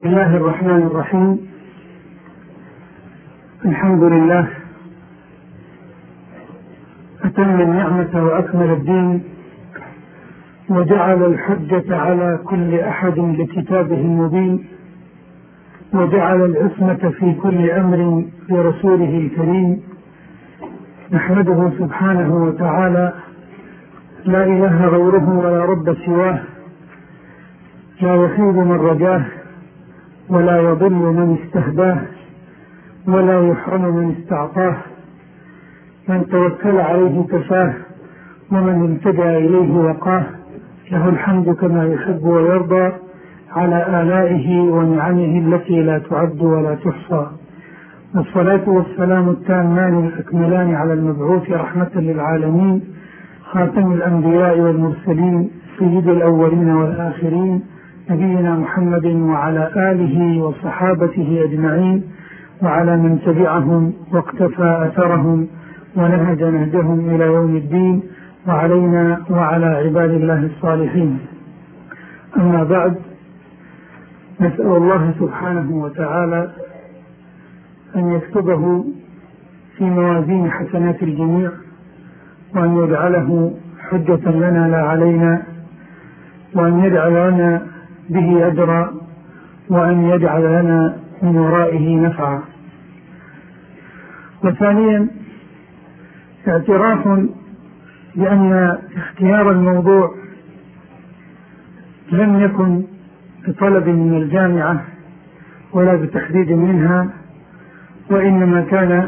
بسم الله الرحمن الرحيم. الحمد لله أتم النعمة وأكمل الدين وجعل الحجة على كل أحد بكتابه المبين وجعل العصمة في كل أمر برسوله الكريم. نحمده سبحانه وتعالى، لا إله غيره ولا رب سواه، لا يخيب من رجاه ولا يضل من استهداه ولا يحرم من استعطاه. من توكل عليه كفاه ومن التجأ إليه وقاه. له الحمد كما يحب ويرضى على آلائه ونعمه التي لا تعد ولا تحصى. والصلاة والسلام التامان الأكملان على المبعوث رحمة للعالمين، خاتم الأنبياء والمرسلين، سيد الأولين والآخرين، نبينا محمد وعلى آله وصحابته أجمعين، وعلى من تبعهم واقتفى أثرهم ونهج نهجهم إلى يوم الدين، وعلينا وعلى عباد الله الصالحين. أما بعد، نسأل الله سبحانه وتعالى أن يكتبه في موازين حسنات الجميع، وأن يجعله حجة لنا لا علينا، وأن يجعل لنا به أجرا، وأن يجعل لنا من ورائه نفعا. وثانيا، اعتراف بأن اختيار الموضوع لم يكن بطلب من الجامعة ولا بتحديد منها، وإنما كان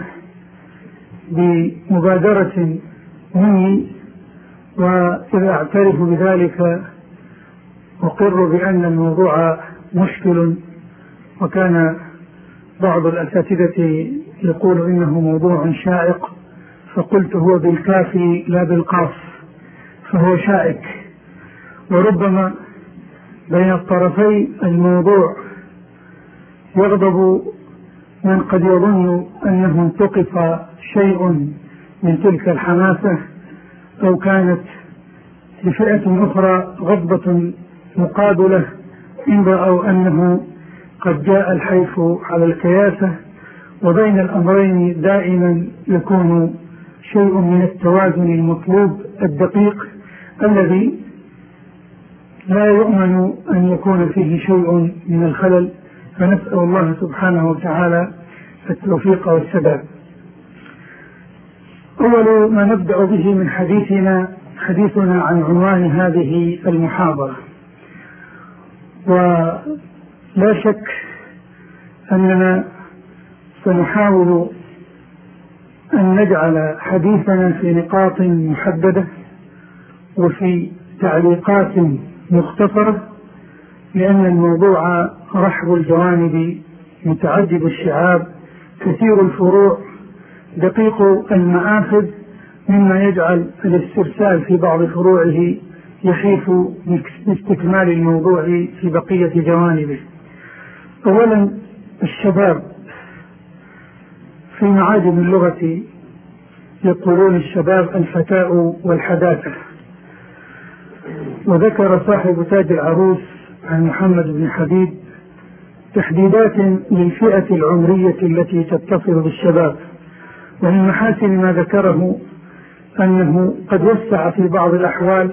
بمبادرة مني، وإذا أعترف بذلك أقر بأن الموضوع مشكل، وكان بعض الأساتذة يقول إنه موضوع شائق، فقلت هو بالكاف لا بالقاف، فهو شائك. وربما بين الطرفي الموضوع يغضب من قد يظن أنه انتقص شيء من تلك الحماسة، أو كانت لفئة أخرى غضبة مقابلة إن رأوا أنه قد جاء الحيف على الكياسة. وبين الأمرين دائما يكون شيء من التوازن المطلوب الدقيق الذي لا يؤمن أن يكون فيه شيء من الخلل، فنسأل الله سبحانه وتعالى التوفيق والسداد. أول ما نبدأ به من حديثنا عن عنوان هذه المحاضرة، ولا شك أننا سنحاول أن نجعل حديثنا في نقاط محددة وفي تعليقات مختصرة، لأن الموضوع رحب الجوانب متعدد الشعاب كثير الفروع دقيق المآخذ، مما يجعل الاسترسال في بعض فروعه يخيف باستكمال الموضوع في بقية جوانبه. أولا، الشباب. في معاجم اللغة يقولون الشباب الفتاة والحداثة، وذكر صاحب تاج العروس عن محمد بن حبيب تحديدات للفئة العمرية التي تتصل بالشباب، ومن محاسن ما ذكره أنه قد وسع في بعض الأحوال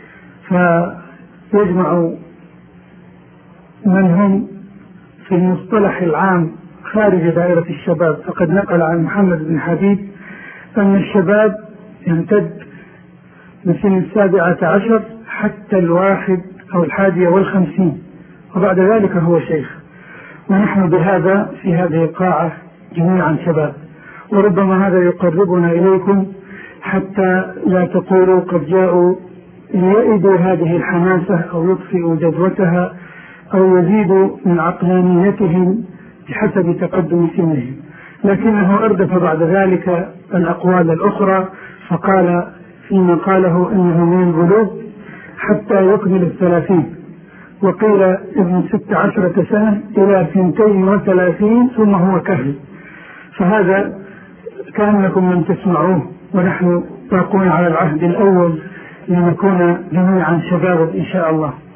فيجمع من هم في المصطلح العام خارج دائرة الشباب. فقد نقل عن محمد بن حبيب أن الشباب يمتد من سن 17 حتى 51 أو 51، وبعد ذلك هو شيخ. ونحن بهذا في هذه القاعة جميعا شباب، وربما هذا يقربنا إليكم حتى لا تقولوا قد جاءوا ليئدوا هذه الحماسة أو يطفئوا جذوتها أو يزيدوا من عقلانيتهم بحسب تقدم سنهم. لكنه أردف بعد ذلك الأقوال الأخرى، فقال فيما قاله إنه من البلوغ حتى يكمل 30، وقيل ابن 16 سنة إلى 32 ثم هو كهل. فهذا كأنكم لم تسمعوه، ونحن باقون على العهد الأول لنكون جميعا شباب إن شاء الله.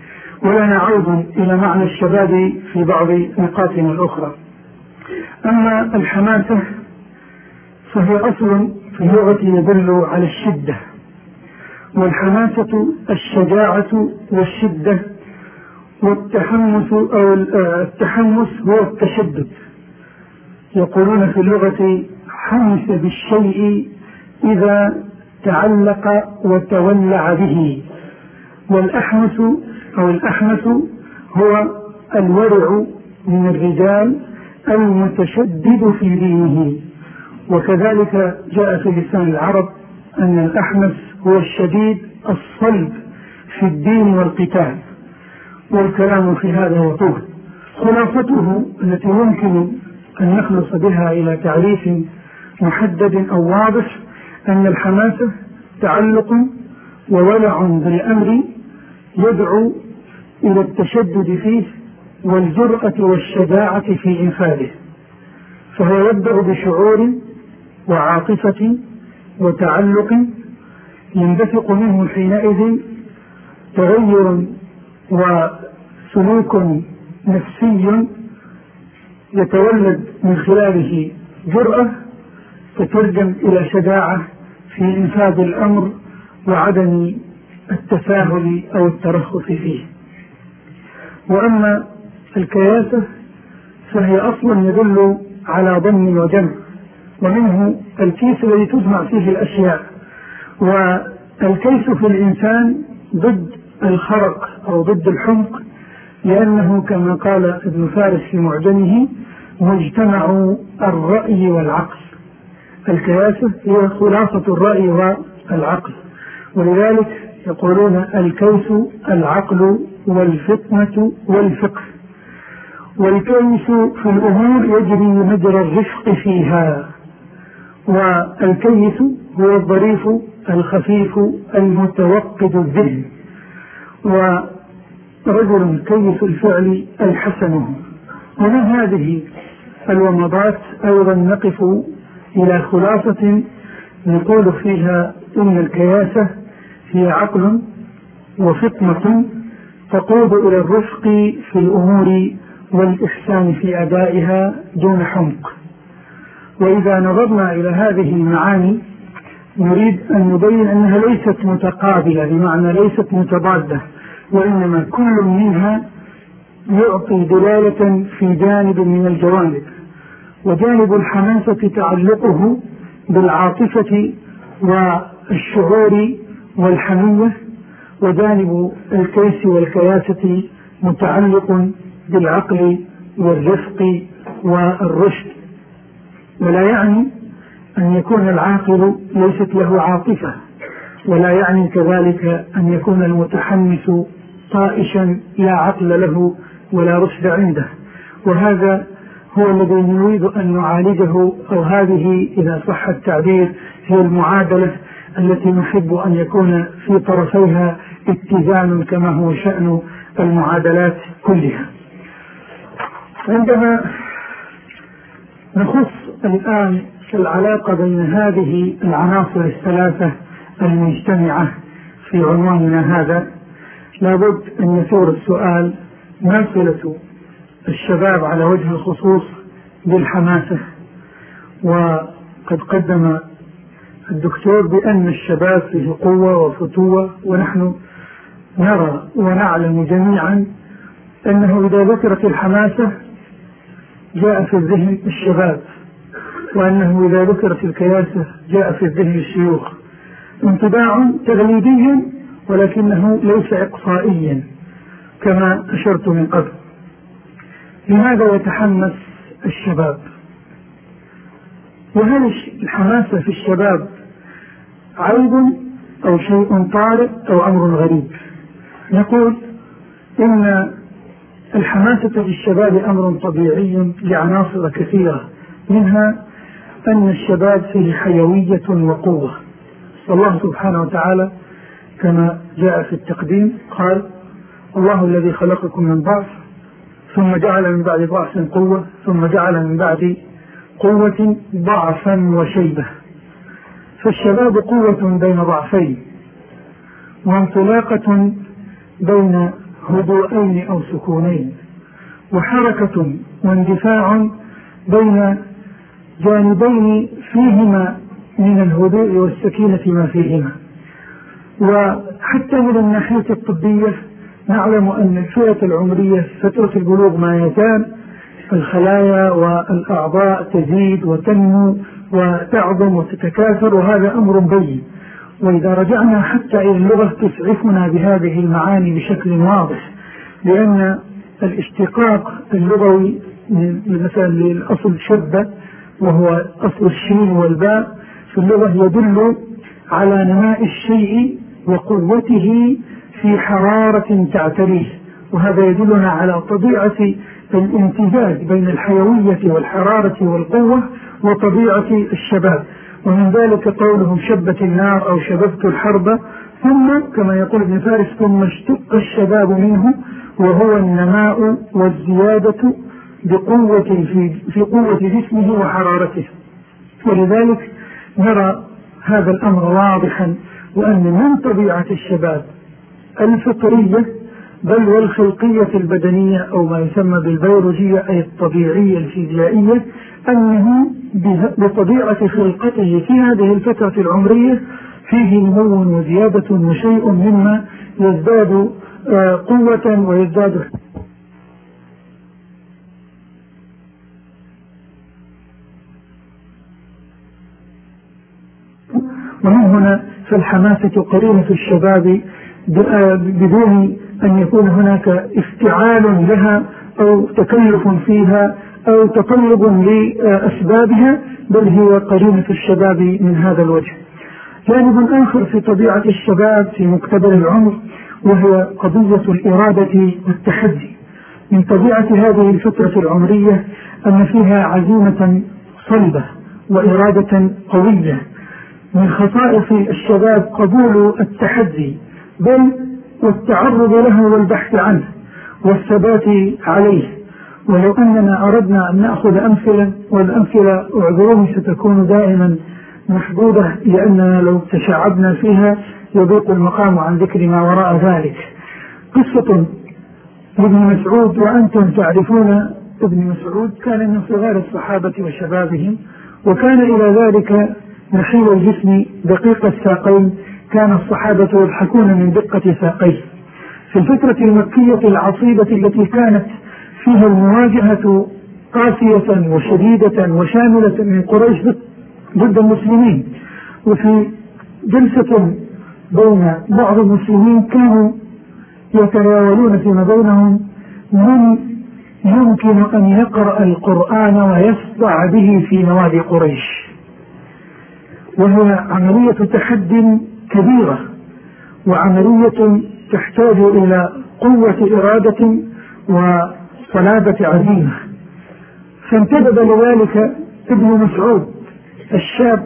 ولا نعود إلى معنى الشباب في بعض نقاطنا الأخرى. أما الحماسة فهي أصل في اللغة يدل على الشدة، والحماسة الشجاعة والشدة، والتحمس أو التحمس هو التشدد. يقولون في اللغة حمس بالشيء إذا تعلق وتولع به، والأحمس أو الأحمس هو الورع من الرجال المتشدد في دينه. وكذلك جاء في لسان العرب أن الأحمس هو الشديد الصلب في الدين والقتال، والكلام في هذا يطول. خلاصته التي يمكن أن نخلص بها إلى تعريف محدد أو واضح أن الحماسة تعلق وولع بالأمر يدعو إلى التشدد فيه والجرأة والشجاعة في إنفاذه، فهو يبدأ بشعور وعاطفة وتعلق ينبثق منه حينئذ تغير وسلوك نفسي يتولد من خلاله جرأة تترجم إلى شجاعة في إنفاذ الأمر وعدم التساهل أو الترخص فيه. وأما الكياسة فهي أصلا يدل على ضم وجمع، ومنه الكيس الذي تجمع فيه الأشياء، والكيس في الإنسان ضد الخرق أو ضد الحمق، لأنه كما قال ابن فارس في معجمه مجتمع الرأي والعقل. الكياسة هي خلاصة الرأي والعقل، ولذلك يقولون الكيس العقل والفطنة والفقه. والكيس في الأمور يجري مجرى الرفق فيها، والكيس هو الظريف الخفيف المتوقد الذهن، ورجل كيس الفعل الحسن. ومن هذه الومضات أيضا نقف إلى خلاصة نقول فيها إن الكياسة هي عقل وفطنة تقود إلى الرفق في الأمور والإحسان في أدائها دون حمق. وإذا نظرنا إلى هذه المعاني نريد أن نبين أنها ليست متقابلة، بمعنى ليست متضادة، وإنما كل منها يعطي دلالة في جانب من الجوانب. وجانب الحماسة تعلقه بالعاطفة والشعور والحمية، وجانب الكيس والكياسة متعلق بالعقل والرفق والرشد. ولا يعني أن يكون العاقل ليست له عاطفة، ولا يعني كذلك أن يكون المتحمس طائشا لا عقل له ولا رشد عنده. وهذا هو الذي نريد أن نعالجه، أو هذه إذا صح التعبير هي المعادلة التي نحب أن يكون في طرفيها اتزان كما هو شأن المعادلات كلها. عندما نخص الآن العلاقة بين هذه العناصر الثلاثة المجتمعة في عنواننا هذا، لابد أن يثور السؤال: ما صلة الشباب على وجه الخصوص بالحماسة؟ وقد قدم الدكتور بأن الشباب فيه قوة وفتوة، ونحن نرى ونعلم جميعا أنه إذا ذكرت الحماسة جاء في الذهن الشباب، وأنه إذا ذكرت الكياسة جاء في الذهن الشيوخ. انطباع تغليبي ولكنه ليس إقصائيا كما أشرت من قبل. لماذا يتحمس الشباب؟ وهل الحماسة في الشباب عيب أو شيء طارئ أو أمر غريب؟ نقول إن الحماسة في الشباب أمر طبيعي لعناصر كثيرة، منها أن الشباب فيه حيوية وقوة. والله سبحانه وتعالى كما جاء في التقديم قال: الله الذي خلقكم من ضعف ثم جعل من بعد ضعف قوة ثم جعل من بعد قوة ضعفا وشيبة. فالشباب قوة بين ضعفين، وانطلاقة بين هدوءين أو سكونين، وحركة واندفاع بين جانبين فيهما من الهدوء والسكينة ما فيهما. وحتى من الناحية الطبية نعلم أن الفئة العمرية فترة البلوغ ما يزال الخلايا والأعضاء تزيد وتنمو وتعظم وتتكاثر، وهذا أمر بين. وإذا رجعنا حتى إلى اللغة تسعفنا بهذه المعاني بشكل واضح، لأن الاشتقاق اللغوي مثلا للأصل شبة وهو أصل الشين والباء في اللغة يدل على نماء الشيء وقوته في حرارة تعتريه، وهذا يدلنا على طبيعة الامتزاج بين الحيوية والحرارة والقوة وطبيعة الشباب. ومن ذلك قولهم شبت النار أو شببت الحرب، ثم كما يقول ابن فارس ثم اشتق الشباب منه، وهو النماء والزيادة بقوة في قوة جسمه وحرارته. ولذلك نرى هذا الأمر واضحا، وأن من طبيعة الشباب الفطرية بل والخلقية البدنية أو ما يسمى بالبيولوجية أي الطبيعية الفيزيائية، أنه بطبيعة خلقته في هذه الفترة العمرية فيه نمو وزيادة وشيء مما يزداد قوة ويزداد. ومن هنا فالحماسة قرينة الشباب بدون أن يكون هناك افتعال لها أو تكلف فيها أو تطلب لأسبابها، بل هي قرينة الشباب من هذا الوجه. جانب آخر في طبيعة الشباب في مقتبل العمر وهي قضية الإرادة والتحدي. من طبيعة هذه الفترة العمرية أن فيها عزيمة صلبة وإرادة قوية. من خصائص الشباب قبول التحدي بل والتعرض له والبحث عنه والثبات عليه. ولو أننا أردنا أن نأخذ أمثلة، والأمثلة أعذروني ستكون دائما محدودة لأننا لو تشعبنا فيها يضيق المقام عن ذكر ما وراء ذلك. قصة ابن مسعود، وأنتم تعرفون ابن مسعود كان من صغار الصحابة وشبابهم، وكان إلى ذلك نحيل الجسم دقيق الساقين، كان الصحابة يضحكون من دقة ساقيه. في الفترة المكية العصيبة التي كانت فيها المواجهة قاسية وشديدة وشاملة من قريش ضد المسلمين، وفي جلسة بين بعض المسلمين كانوا يتناولون فيما بينهم من يمكن أن يقرأ القرآن ويصدع به في نوادي قريش، وهي عملية تحد كبيرة وعملية تحتاج إلى قوة إرادة وصلابة عزيمة. فانتدب لذلك ابن مسعود الشاب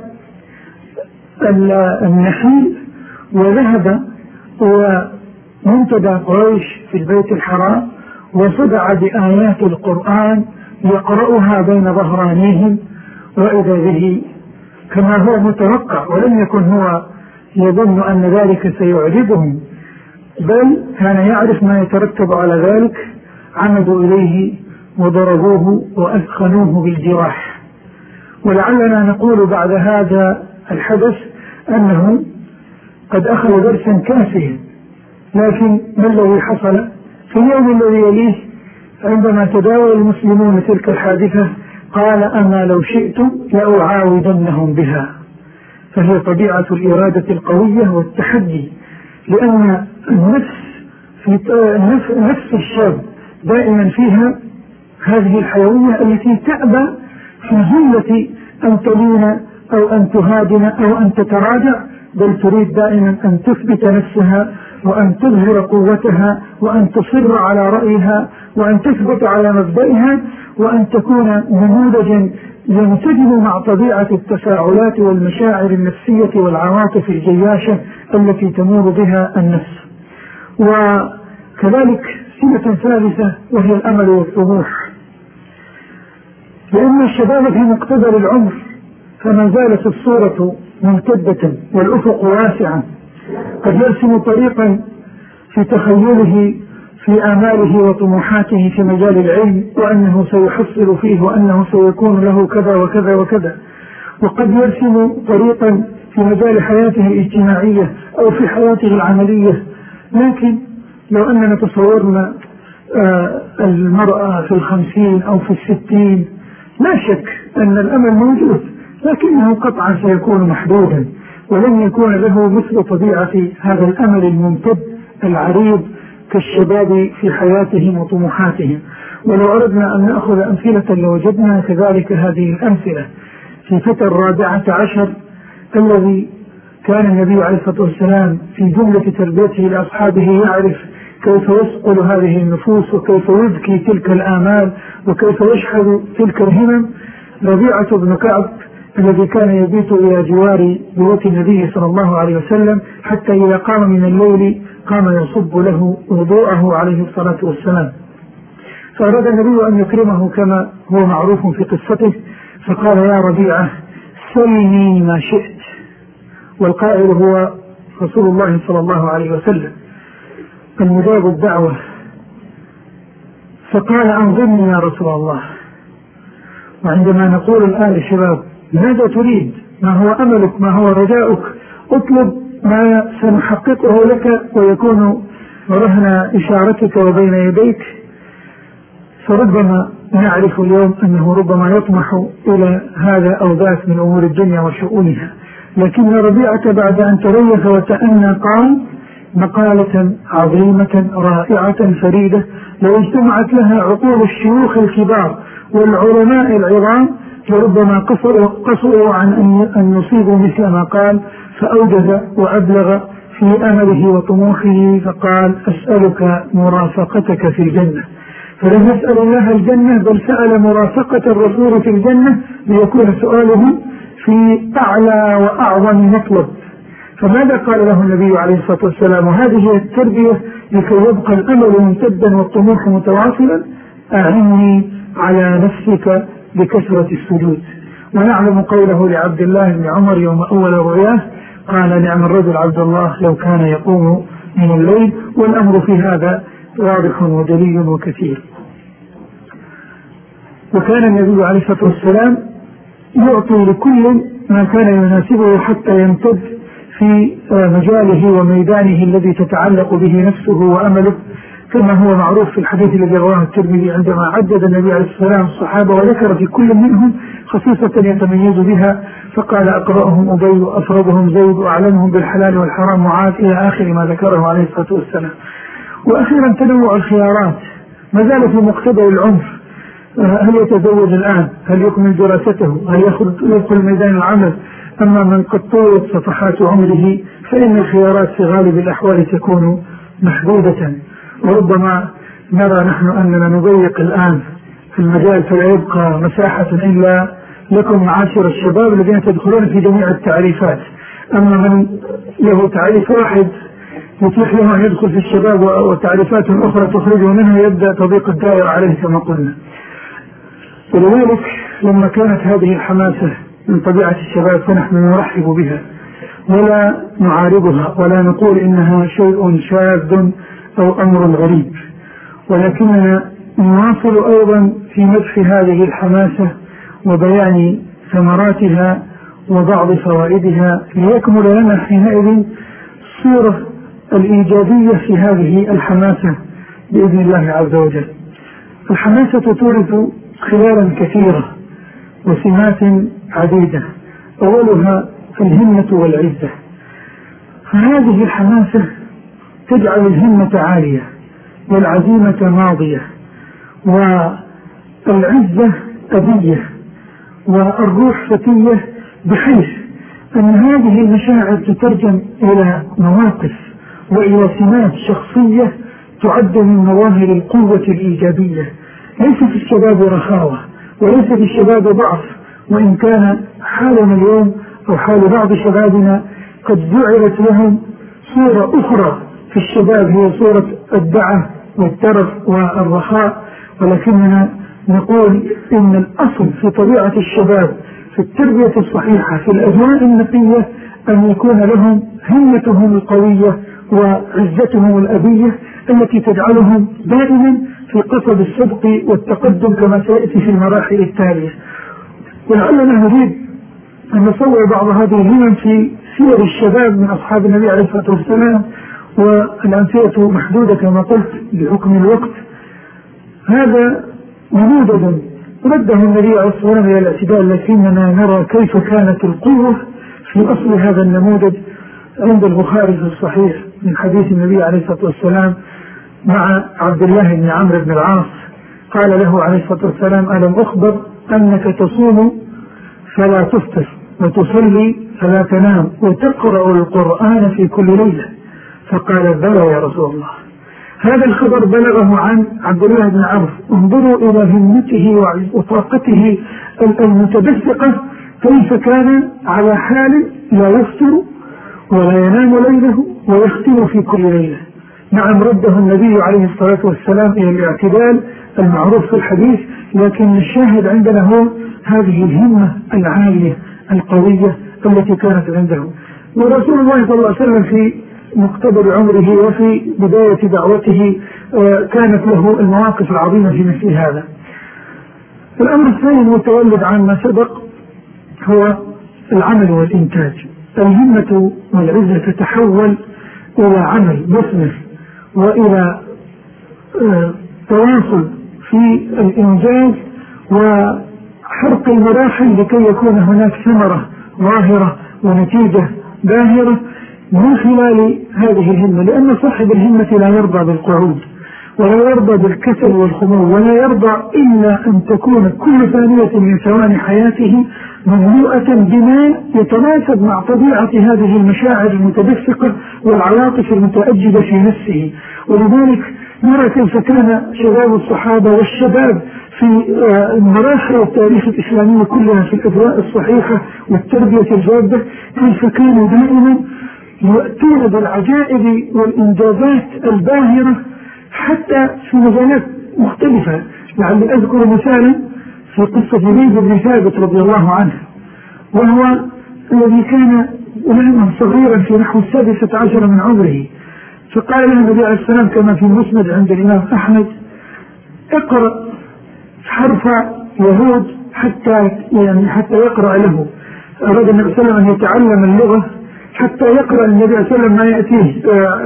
النحيل وذهب ومنتدى قريش في البيت الحرام وصدع بآيات القرآن يقرأها بين ظهرانيهم، وإذا به كما هو متوقع، ولم يكن هو يظن أن ذلك سيعجبهم، بل كان يعرف ما يترتب على ذلك. عمدوا إليه وضربوه وأثخنوه بالجراح. ولعلنا نقول بعد هذا الحدث أنه قد أخذ درسا كافيا، لكن ما الذي حصل في اليوم الذي يليه عندما تداول المسلمون تلك الحادثة؟ قال أما لو شئت لأعاودنهم بها. فهي طبيعة الإرادة القوية والتحدي، لأن نفس الشاب دائما فيها هذه الحيوية التي تأبى في الجملة أن تلين أو أن تهادن أو أن تتراجع، بل تريد دائما أن تثبت نفسها وأن تظهر قوتها وأن تصر على رأيها وأن تثبت على مبدئها وأن تكون نموذجا ينسجم مع طبيعة التفاعلات والمشاعر النفسية والعواطف الجياشة التي تمر بها النفس. وكذلك سمة ثالثة وهي الأمل والطموح، لأن الشباب في مقتبل العمر فما زالت الصورة ممتدة والأفق واسعا، قد يرسم طريقا في تخيله في آماله وطموحاته في مجال العلم، وأنه سيحصل فيه، وأنه سيكون له كذا وكذا وكذا. وقد يرسم طريقا في مجال حياته الاجتماعية أو في حياته العملية. لكن لو أننا تصورنا المرأة في 50 أو في 60، لا شك أن الأمل موجود، لكنه قطعا سيكون محدودا، ولن يكون له مثل طبيعة هذا الأمل الممتد العريض كالشباب في حياتهم وطموحاتهم. ولو أردنا أن نأخذ أمثلة لوجدنا كذلك هذه الأمثلة. في فتى 14 الذي كان النبي عليه الصلاة والسلام في جملة تربيته لأصحابه يعرف كيف يصقل هذه النفوس، وكيف يذكي تلك الآمال، وكيف يشحذ تلك الهمم. ربيعة بن كعب الذي كان يبيت إلى جوار بيوت النبي صلى الله عليه وسلم، حتى إذا قام من الليل قام يصب له وضوءه عليه الصلاة والسلام. فأراد النبي أن يكرمه كما هو معروف في قصته، فقال: يا ربيعة سلني ما شئت. والقائل هو رسول الله صلى الله عليه وسلم المجاب الدعوة. فقال: أنظرني يا رسول الله. وعندما نقول الآن للشباب: ماذا تريد؟ ما هو أملك؟ ما هو رجاؤك؟ اطلب ما سنحققه لك ويكون رهن إشارتك وبين يديك. فربما نعرف اليوم أنه ربما يطمح إلى هذا أو ذاك من أمور الدنيا وشؤونها، لكن ربيعة بعد أن تريث وتأنى قال مقالة عظيمة رائعة فريدة لو اجتمعت لها عقول الشيوخ الكبار والعلماء العظام لربما قصروا عن أن يصيبوا مثل ما قال. فأوجز وأبلغ في أمله وطموحه، فقال: أسألك مرافقتك في الجنة. فلم يسأل الله الجنة، بل سأل مرافقة الرسول في الجنة ليكون سؤاله في أعلى وأعظم مطلب. فماذا قال له النبي عليه الصلاة والسلام؟ وهذه هي التربية لكي يبقى الأمل ممتدا والطموح متواصلا: أعني على نفسك بكثرة السجود. ونعلم قوله لعبد الله بن عمر يوم أول رؤياه: قال: نعم الرجل عبد الله لو كان يقوم من الليل. والأمر في هذا واضح ودليل وكثير. وكان النبي عليه الصلاة والسلام يعطي لكل ما كان يناسبه حتى يمتد في مجاله وميدانه الذي تتعلق به نفسه وأمله، كما هو معروف في الحديث الذي رواه الترمذي عندما عدد النبي عليه الصلاة والسلام الصحابة وذكر في كل منهم خصيصة يتميز بها، فقال: أقرأهم أبي، وأفرضهم زيد، وأعلمهم بالحلال والحرام معاذ، إلى آخر ما ذكره عليه الصلاة والسلام. وأخيرا تنوع الخيارات ما زال في مقتضى العنف. هل يتزوج الآن؟ هل يكمل دراسته؟ هل يدخل ميدان العمل؟ أما من قد طولت صفحات عمره فإن الخيارات في غالب الأحوال تكون محدودة. وربما نرى نحن أننا نضيق الآن في المجال، فلا يبقى مساحة إلا لكم معاشر الشباب الذين تدخلون في جميع التعريفات. أما من له تعريف واحد يتيح له أن يدخل في الشباب وتعريفات أخرى تخرجه منها، يبدأ تضيق الدائرة عليه كما قلنا. ولذلك لما كانت هذه الحماسة من طبيعة الشباب فنحن نرحب بها ولا نعارضها ولا نقول إنها شيء شاذ أو أمر غريب، ولكننا نواصل أيضا في مدح هذه الحماسة وبيان ثمراتها وبعض فوائدها ليكمل لنا حينئذ الصورة الإيجابية في هذه الحماسة بإذن الله عز وجل. الحماسة تورث خلالا كثيرة وسمات عديدة، أولها الهمة والعزة. فهذه الحماسة تجعل الهمة عالية والعزيمة ماضية والعزة أبية والروح فتية، بحيث أن هذه المشاعر تترجم إلى مواقف وإلى سمات شخصية تعد من مظاهر القوة الإيجابية. ليس في الشباب رخاوة وليس في الشباب ضعف، وإن كان حالنا اليوم أو حال بعض شبابنا قد جعلت لهم صورة أخرى في الشباب هي صورة الدعة والترف والرخاء، ولكننا نقول إن الأصل في طبيعة الشباب في التربية الصحيحة في الأجواء النقية أن يكون لهم همتهم القوية وعزتهم الأبية التي تجعلهم دائما في قصد السبق والتقدم كما سيأتي في المراحل التالية. ولعلنا نريد أن نصور بعض هذه الهمم في سير الشباب من أصحاب النبي عليه الصلاة والسلام، والأمثلة محدودة كما قلت بحكم الوقت. هذا نموذج رده النبي عليه الصلاة والسلام إلى الاعتدال، لكننا نرى كيف كانت القوة في أصل هذا النموذج. عند البخاري في الصحيح من حديث النبي عليه الصلاة والسلام مع عبد الله بن عمرو بن العاص، قال له عليه الصلاة والسلام: ألم أخبر أنك تصوم فلا تفطر وتصلي فلا تنام وتقرأ القرآن في كل ليلة؟ فقال: بلى يا رسول الله. هذا الخبر بلغه عن عبد الله بن عمرو. انظروا إلى همته وطاقته المتدفقة، كيف كان على حال لا يفطر ولا ينام ليله ويختم في كل ليلة. نعم، رده النبي عليه الصلاة والسلام إلى الاعتدال المعروف في الحديث، لكن الشاهد عندنا هو هذه الهمة العالية القوية التي كانت عنده. ورسول الله صلى الله عليه وسلم في مقتبل عمره وفي بداية دعوته كانت له المواقف العظيمة في مثل هذا. الأمر الثاني المتولد عن ما سبق هو العمل والإنتاج. الهمة والعزة تتحول إلى عمل مثمر وإلى تواصل في الإنجاز وحرق المراحل لكي يكون هناك ثمرة ظاهرة ونتيجة باهرة من خلال هذه الهمة. لأن صاحب الهمة لا يرضى بالقعود ولا يرضى بالكسل والخمول، ولا يرضى إلا أن تكون كل ثانية من ثواني حياته مملوءة بما يتناسب مع طبيعة هذه المشاعر المتدفقة والعواطف المتأججة في نفسه. ولذلك نرى كيف كان شباب الصحابة والشباب في مراحل التاريخ الإسلامي كلها في الأجواء الصحيحة والتربية الجادة، كيف كانوا دائما يأتون بالعجائب والإنجازات الباهرة حتى في مجالات مختلفة. لعلي أذكر مثالا في قصة زيد بن ثابت رضي الله عنه، وهو الذي كان غلاما صغيرا في نحو 16 من عمره، فقال له النبي عليه السلام كما في المسند عند الإمام أحمد: اقرأ حرف يهود حتى يقرأ له. أراد النبي صلى الله عليه وسلم أن يتعلم اللغة حتى يقرأ النبي صلى الله عليه وسلم ما يأتيه،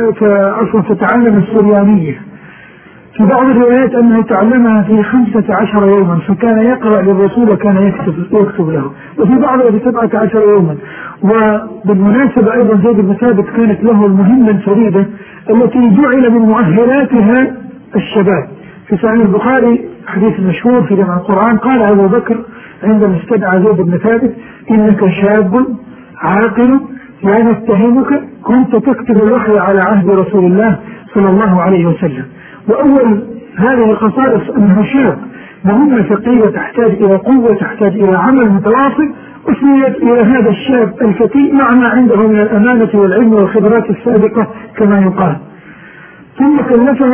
فتعلم السريانية. في بعض الروايات أنه تعلمها في 15 يوما، فكان يقرأ للرسول وكان يكتب له، وفي بعضها في 17 يوما. وبالمناسبة أيضا زيد بن ثابت كانت له المهمة الفريدة التي جعل من مؤهلاتها الشباب. في صحيح البخاري حديث مشهور في جمع القرآن، قال أبو بكر عندما استدعى زيد بن ثابت: إنك شاب عاقل لا نتهمك، كنت تكتب الوحي على عهد رسول الله صلى الله عليه وسلم. وأول هذه الخصائص أنه شاب، مهمة ثقيلة تحتاج إلى قوة، تحتاج إلى عمل متواصل، أسميت إلى هذا الشاب الفتي مع ما عنده من الأمانة والعلم والخبرات السابقة كما يقال. ثم كلفه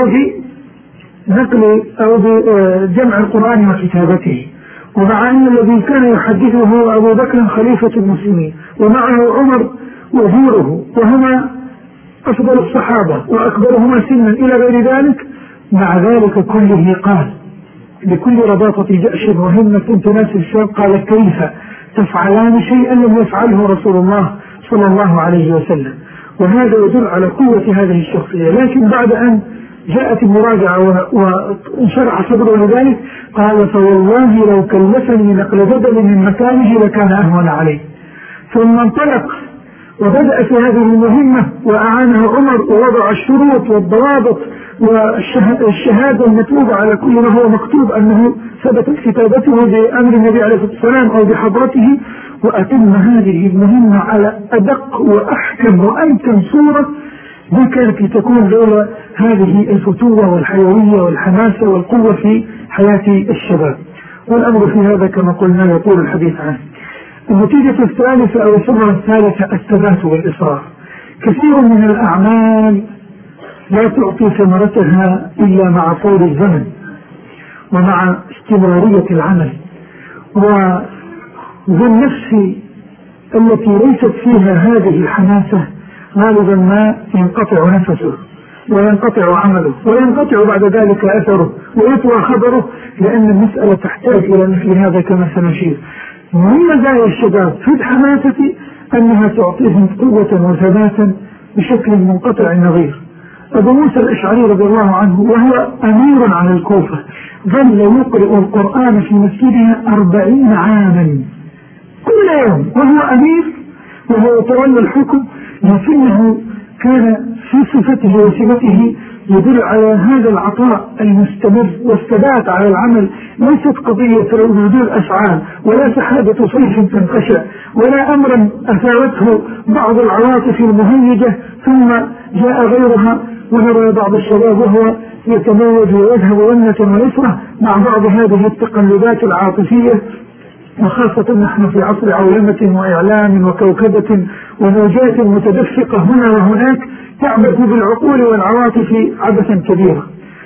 بنقل أو بجمع القرآن وكتابته، ومع أن الذي كان يحدثه هو أبو بكر خليفة المسلمين، ومعه عمر وزيره، وهما أفضل الصحابة وأكبرهما سنا إلى غير ذلك. مع ذلك كله قال بكل رباطة جأش وهمة تناسب الشاب: قال: كيف تفعلان شيئا لم يفعله رسول الله صلى الله عليه وسلم؟ وهذا يدل على قوة هذه الشخصية. لكن بعد أن جاءت المراجعة وانشرح صدره لذلك، قال: فوالله لو كلفني نقل جبل من مكانه لكان أهون عليه. ثم انطلق وبدأ في هذه المهمة، وأعانه عمر ووضع الشروط والضوابط والشهادة المطلوبة على كل ما هو مكتوب أنه ثبتت كتابته بأمر النبي عليه الصلاة والسلام أو بحضرته، وأتم هذه المهمة على أدق وأحكم وأمتن صورة ما كانت لتكون لولا هذه الفتوة والحيوية والحماسة والقوة في حياة الشباب. والأمر في هذا كما قلنا يطول الحديث عنه. النتيجة الثالثة أو الثمرة الثالثة الثبات والإصرار. كثير من الأعمال لا تعطي ثمرتها إلا مع طول الزمن ومع استمرارية العمل، والنفس التي ليست فيها هذه الحماسة غالبا ما ينقطع نفسه. وينقطع عمله وينقطع بعد ذلك أثره ويطوى خبره، لأن المسألة تحتاج إلى مثل هذا كما سنشير. من مزايا الشباب في الحماسة أنها تعطيهم قوة وثباتا بشكل منقطع النظير. أبو موسى الأشعري رضي الله عنه وهو أمير على الكوفة ظل يقرأ القرآن في مسجدها 40 عاما كل يوم وهو أمير وهو يتولى الحكم، لكنه كان في صفته وسمته يدل على هذا العطاء المستمر والثبات على العمل. ليست قضية ردود أفعال ولا سحابة صيف تنقشع ولا أمرا أثارته بعض العواطف المهيجة ثم جاء غيرها، ونرى بعض الشباب وهو يتموج ويذهب ونة ويسرة مع بعض هذه التقلبات العاطفية، وخاصة نحن في عصر عولمة وإعلام وكوكبة وموجات متدفقة هنا وهناك تعبث بالعقول والعواطف عبثا كبيرا.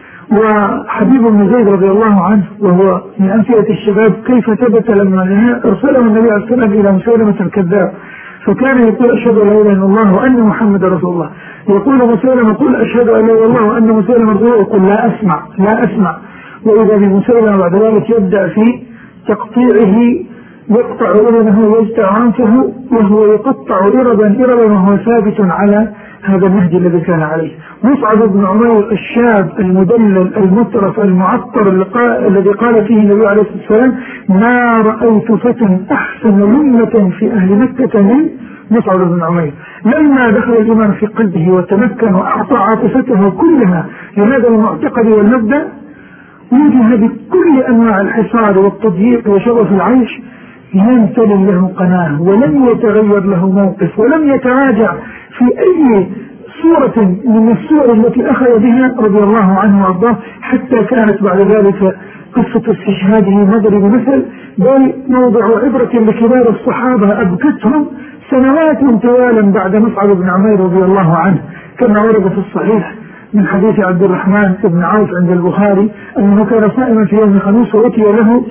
وحبيب بن زيد رضي الله عنه وهو من أمثلة الشباب كيف ثبت لما أرسله النبي عليه الصلاة والسلام إلى مسيلمة الكذاب، فكان يقول أشهد أن لا إله إلا الله وأن محمد رسول الله، يقول مسيلمة قل أشهد أن لا إله إلا الله وأن مسيلمة رسول الله، يقول لا أسمع. وإذا بمسيلمة بعد ذلك يبدأ في تقطيعه، يقطع إربه ويجتع عنفه وهو يقطع إربا وهو ثابت على هذا النهج الذي كان عليه. مصعب بن عمير الشاب المدلل المترف المعطر الذي قال فيه النبي عليه الصلاة والسلام ما رأيت فتى أحسن لمة في أهل مكة من مصعب بن عمير. لما دخل الإيمان في قلبه وتمكن وأعطى عاطفته كلها لهذا المعتقد والمبدأ، وجه بكل أنواع الحصار والتضييق وشرف العيش، لم تلن له قناة ولم يتغير له موقف ولم يتراجع في أي صورة من الصور التي أخذ بها رضي الله عنه وارضاه، حتى كانت بعد ذلك قصة استشهاده مضرب مثل، بل موضع عبرة لكبار الصحابة أبكتهم سنوات طوالا بعد مصعب بن عمير رضي الله عنه، كما ورد في الصحيح من حديث عبد الرحمن بن عوف عند البخاري أنه كان صائما في يوم الخميس وأتي له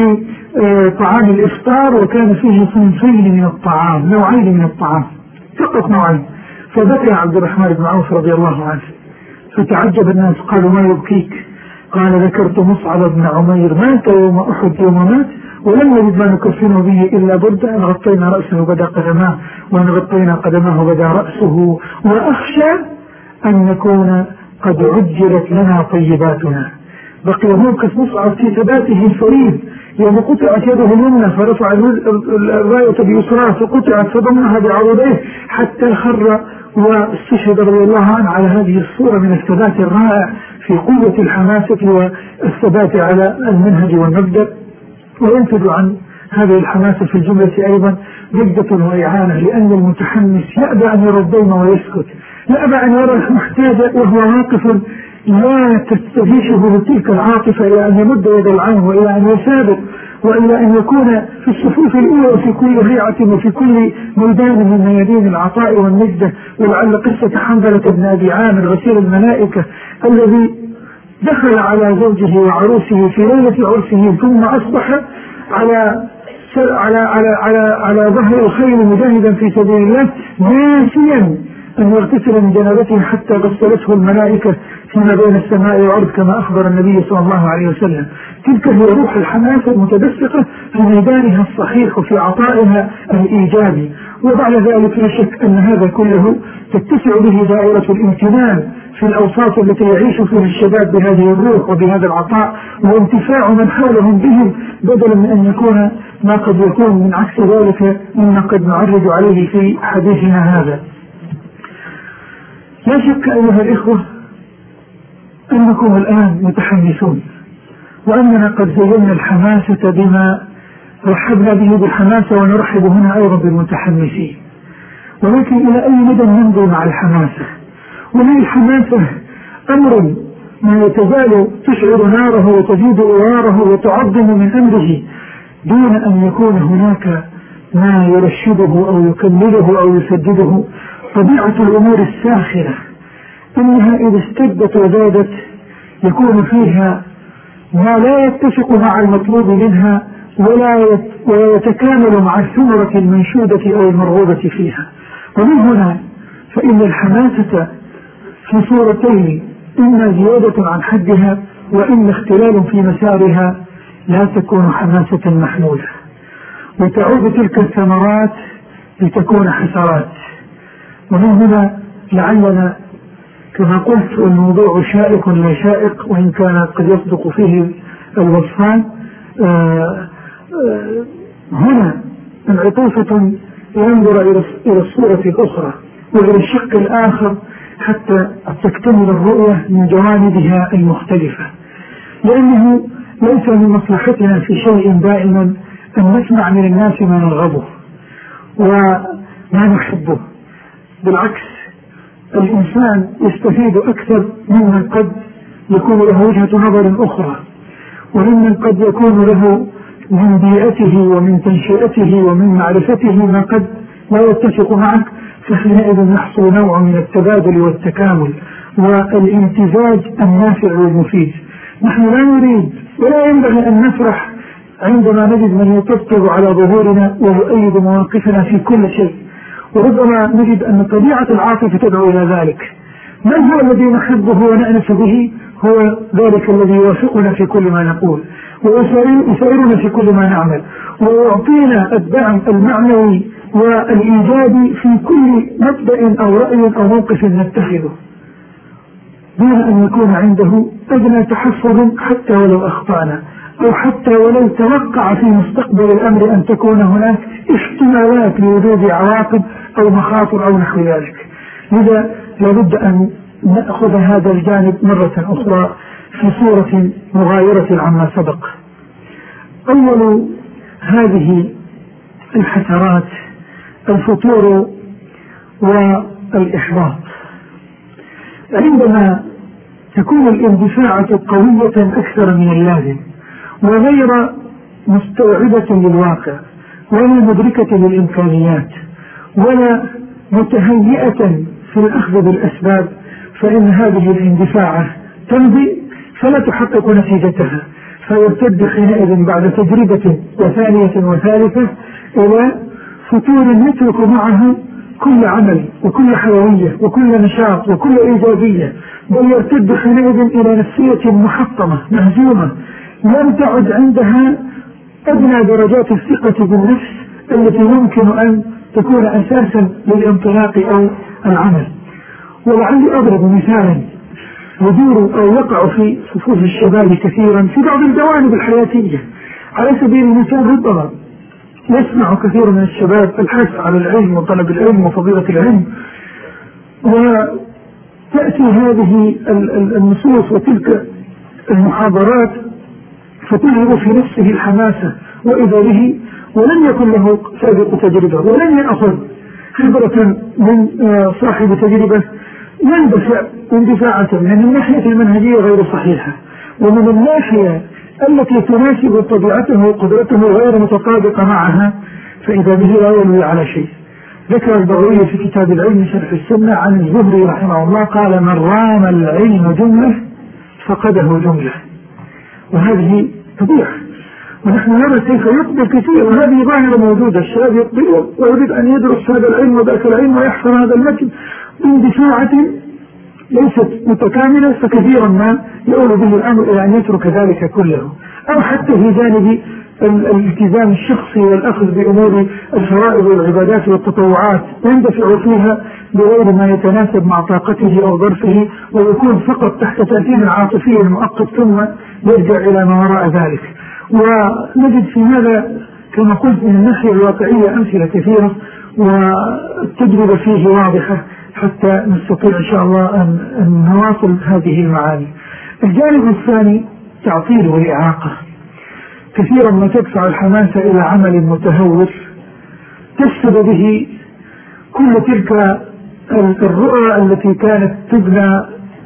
بطعام الإفطار وكان فيه صنفين من الطعام، نوعين من الطعام فقط نوعين، فبكى عبد الرحمن بن عوف رضي الله عنه فتعجب الناس قالوا ما يبكيك؟ قال ذكرت مصعب بن عمير مات يوم أحد يوم مات ولم نجد ما نكفنه به إلا بردة، أن غطينا رأسه بدا قدماه وأن غطينا قدماه بدا رأسه، وأخشى أن نكون قد عجلت لنا طيباتنا. بقي موقف مصعب في ثباته الفريد يوم قطعت يده اليمنى فرفع الراية بيسراه فقطعت فضمها بعروضيه حتى خر واستشهد رضي الله عنه على هذه الصورة من الثبات الرائع في قوة الحماسة والثبات على المنهج والمبدأ. وينتج عن هذه الحماسة في الجملة أيضا جدة وإعانة، لأن المتحمس يأبى أن يرى الدين ويسكت، يأبى أن يرى المحتاج وهو واقف لا تستجيشه تلك العاطفة إلى أن يمد يد العون وإلى أن يسابق وإلى أن يكون في الصفوف الأولى وفي كل ريعة وفي كل ميدان من ميادين العطاء والنجدة. ولعل قصة حنظلة بن أبي عامر غسيل الملائكة الذي دخل على زوجه وعروسه في ليلة عرسه ثم أصبح على ظهر الخيل مجاهدا في سبيل الله ناسيا أن يغتسل من جنابته حتى غسلته الملائكة فيما بين السماء والأرض كما أخبر النبي صلى الله عليه وسلم. تلك هي روح الحماسة المتدفقة في ميدانها الصحيح وفي عطائها الإيجابي. وبعد ذلك لا شك أن هذا كله تتسع به دائرة الامتنان في الأوساط التي يعيش فيها الشباب بهذه الروح وبهذا العطاء، وانتفاع من حولهم بهم بدلا من أن يكون ما قد يكون من عكس ذلك مما قد نعرض عليه في حديثنا هذا. لا شك أيها الإخوة أنكم الآن متحمسون، وأننا قد زينا الحماسة بما رحبنا به بالحماسة ونرحب هنا أيضا بالمتحمسين، ولكن إلى أي مدى نمضي مع الحماسة؟ وهي الحماسة أمر ما يتزال تشعر ناره وتزيد إواره وتعظم من أمره دون أن يكون هناك ما يرشده أو يكمله أو يسدده. طبيعة الأمور الساخرة إنها إذا اشتدت وزادت يكون فيها ما لا يتفق مع المطلوب منها ولا يتكامل مع الثمرة المنشودة أو المرغوبة فيها. ومن هنا فإن الحماسة في صورتين، إما زيادة عن حدها وإما اختلال في مسارها، لا تكون حماسة محمولة، وتعود تلك الثمرات لتكون حسرات. ومن هنا لعلنا كما قلت الموضوع شائك لا شائق، وإن كان قد يصدق فيه الوصفان. هنا انعطافة ينظر إلى الصورة الأخرى وإلى الشق الآخر حتى تكتمل الرؤية من جوانبها المختلفة، لأنه ليس من مصلحتنا في شيء دائما أن نسمع من الناس ما نرغبه وما نحبه. بالعكس، الإنسان يستفيد أكثر ممن قد يكون له وجهة نظر أخرى، وممن قد يكون له من بيئته ومن تنشئته ومن معرفته ما قد لا يتفق معك، فحينئذ يحصل نوع من التبادل والتكامل والامتزاج النافع والمفيد. نحن لا نريد ولا ينبغي أن نفرح عندما نجد من يطبطب على ظهورنا ويؤيد مواقفنا في كل شيء، وربما نجد أن طبيعة العاطفة تدعو إلى ذلك. من هو الذي نحبه ونأنس به؟ هو ذلك الذي يوافقنا في كل ما نقول ويسائرنا في كل ما نعمل، ويعطينا الدعم المعنوي والإيجابي في كل مبدأ أو رأي أو موقف نتخذه، دون أن يكون عنده أدنى تحفظ حتى ولو أخطأنا، أو حتى ولو توقع في مستقبل الأمر أن تكون هناك احتمالات لوجود عواقب أو مخاطر أو نحو ذلك. لذا لابد أن نأخذ هذا الجانب مرة أخرى في صورة مغايرة عما سبق. أول هذه الحسرات الفتور والإحباط. عندما تكون الاندفاعة قوية أكثر من اللازم وغير مستوعبة للواقع ولا مدركة للإمكانيات ولا متهيئة في الأخذ بالأسباب، فإن هذه الاندفاعة تمضي فلا تحقق نتيجتها، فيرتد حينئذ بعد تجربة وثانية وثالثة إلى فتور نترك معها كل عمل وكل حيوية وكل نشاط وكل إيجابية، بل يرتد حينئذ إلى نفسية محطمة مهزومة لم تعد عندها أدنى درجات الثقة بالنفس التي يمكن أن تكون أساسا للانطلاق أو العمل. ولعلي أضرب مثالا يدور أو يقع في صفوف الشباب كثيرا في بعض الجوانب الحياتية. على سبيل المثال، ربما يسمع كثير من الشباب الحث على العلم وطلب العلم وفضيلة العلم، وتأتي هذه النصوص وتلك المحاضرات فتلهب في نفسه الحماسة وإذا به ولن يكن له سابق تجربة ولن يأخذ خبرة من صاحب تجربة، يندفع اندفاعة من الناحية المنهجية غير صحيحة، ومن الناحية التي تناسب طبيعته وقدرته غير متطابقة معها، فإذا به لا ينوي على شيء. ذكر البغوي في كتاب العلم شرح السنة عن الزهري رحمه الله قال: من رام العلم جملة فقده جملة. وهذه طبيعة، ونحن نرى كيف يقبل كثير، وهذه ظاهرة موجودة. الشباب يقبل ويريد أن يدرس هذا العلم وذاك العلم ويحفظ هذا المتن باندفاعة ليست متكاملة، فكثيرا ما يؤول به الأمر إلى أن يترك ذلك كله، أو حتى في جانب الالتزام الشخصي والأخذ بأمور الفرائض والعبادات والتطوعات يندفع فيها بغير ما يتناسب مع طاقته أو ظرفه، ويكون فقط تحت تأثير عاطفي مؤقت ثم يرجع إلى ما وراء ذلك. ونجد في هذا كما قلت من الناحية الواقعية أمثلة كثيرة، والتجربة فيه واضحة حتى نستطيع إن شاء الله أن نواصل هذه المعاني. الجانب الثاني تعطيل والإعاقة. كثيرا ما تدفع الحماسة إلى عمل متهور تفسد به كل تلك الرؤى التي كانت تبنى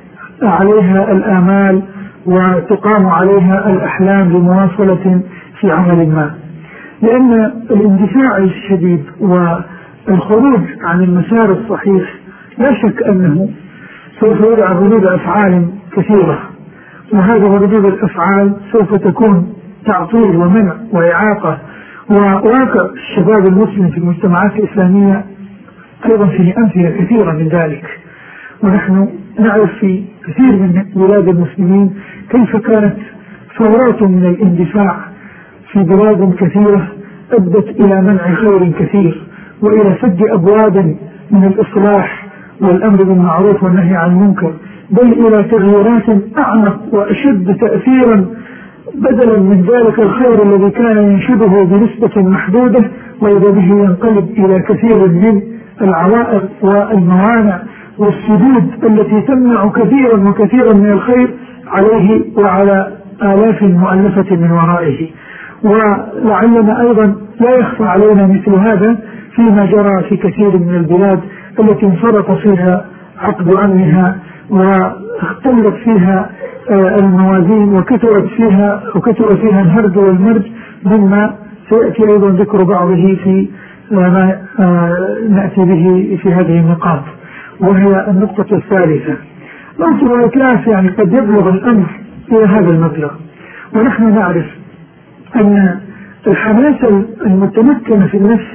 عليها الآمال وتقام عليها الأحلام لمواصلة في عمل ما، لأن الاندفاع الشديد والخروج عن المسار الصحيح لا شك أنه سوف يدعى ردود أفعال كثيرة، وهذه ردود الأفعال سوف تكون تعطيل ومنع وإعاقة. وواقع الشباب المسلم في المجتمعات الإسلامية أيضا فيه أمثلة كثيرة من ذلك، ونحن نعرف في كثير من بلاد المسلمين كيف كانت ثورات من الاندفاع في بلاد كثيرة أدت إلى منع خير كثير وإلى سد أبواب من الإصلاح والأمر بالمعروف والنهي عن المنكر، بل إلى تغييرات أعمق وأشد تأثيرا، بدلا من ذلك الخير الذي كان ينشده بنسبة محدودة وإذا به ينقلب إلى كثير من العوائق والموانع والسدود التي تمنع كثيرا وكثيرا من الخير عليه وعلى آلاف مؤلفة من ورائه. ولعلنا أيضا لا يخفى علينا مثل هذا فيما جرى في كثير من البلاد التي انفرط فيها عقد أمنها واختلت فيها الموازين وكثر فيها الهرج والمرج، مما سيأتي أيضا ذكر بعضه في ما نأتي به في هذه النقاط. وهي النقطة الثالثة، عنصر الإتلاف يعني قد يبلغ الأمر إلى هذا المبلغ، ونحن نعرف أن الحماسة المتمكنة في النفس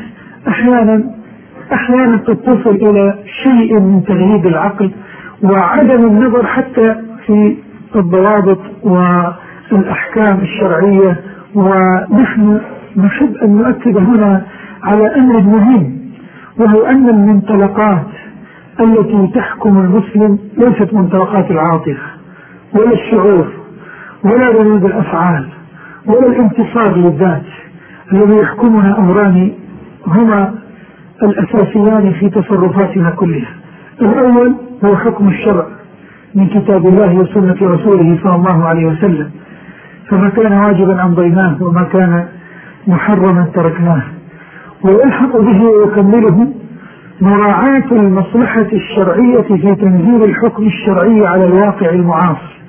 أحيانا قد تصل إلى شيء من تغييب العقل وعدم النظر حتى في الضوابط والأحكام الشرعية. ونحن نحب أن نؤكد هنا على أمر مهم، وهو أن المنطلقات التي تحكم المسلم ليست منطلقات العاطفة ولا الشعور ولا ردود الأفعال ولا الانتصاب للذات. الذي يحكمنا أمران هما الأساسيان في تصرفاتنا كلها. الأول هو حكم الشرع من كتاب الله وسنة رسوله صلى الله عليه وسلم، فما كان واجبا أمضيناه وما كان محرما تركناه. ويلحق به ويكمله مراعاة المصلحة الشرعية في تنزيل الحكم الشرعي على الواقع المعاصر،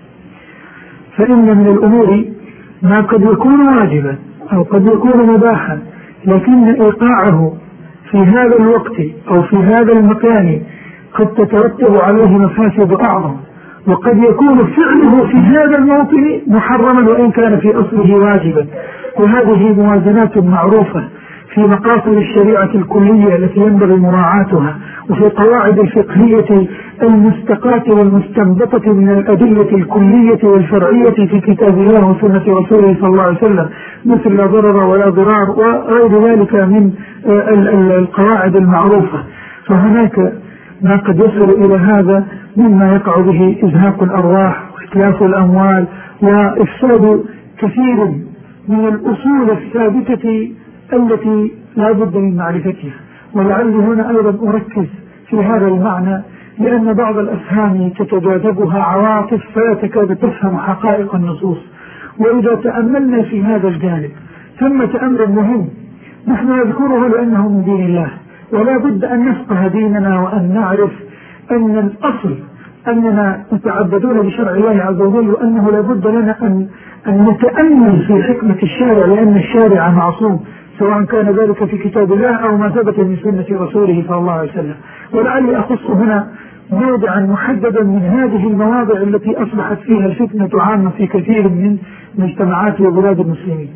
فإن من الأمور ما قد يكون واجبا أو قد يكون مباحا، لكن إيقاعه في هذا الوقت أو في هذا المكان قد تترتب عليه مفاسد أعظم، وقد يكون فعله في هذا الموطن محرما وإن كان في أصله واجبا. وهذه موازنات معروفة في مقاصد الشريعة الكلية التي ينبغي مراعاتها، وفي القواعد الفقهية المستقاة والمستنبطة من الأدلة الكلية والفرعية في كتاب الله وسنة رسوله صلى الله عليه وسلم، مثل لا ضرر ولا ضرار وغير ذلك من القواعد المعروفة. فهناك ما قد يصل إلى هذا مما يقع به إزهاق الأرواح وإتلاف الأموال وإفساد كثير من الأصول الثابتة التي لا بد من معرفتها. ولعلي هنا أيضا أركز في هذا المعنى، لأن بعض الأفهام تتجاذبها عواطف فلا تكاد تفهم حقائق النصوص. وإذا تأملنا في هذا الجانب ثمة أمر مهم نحن نذكره لأنه من دين الله، ولا بد أن نفقه ديننا وأن نعرف أن الأصل أننا متعبدون بشرع الله عز وجل، وأنه لا بد لنا أن نتأمل في حكمة الشارع، لأن الشارع معصوم سواء كان ذلك في كتاب الله أو ما ثبت من سنة رسوله صلى الله عليه وسلم. ولعلي أخص هنا موضعا محددا من هذه المواضع التي أصبحت فيها الفتنة عامة في كثير من مجتمعات وبلاد المسلمين.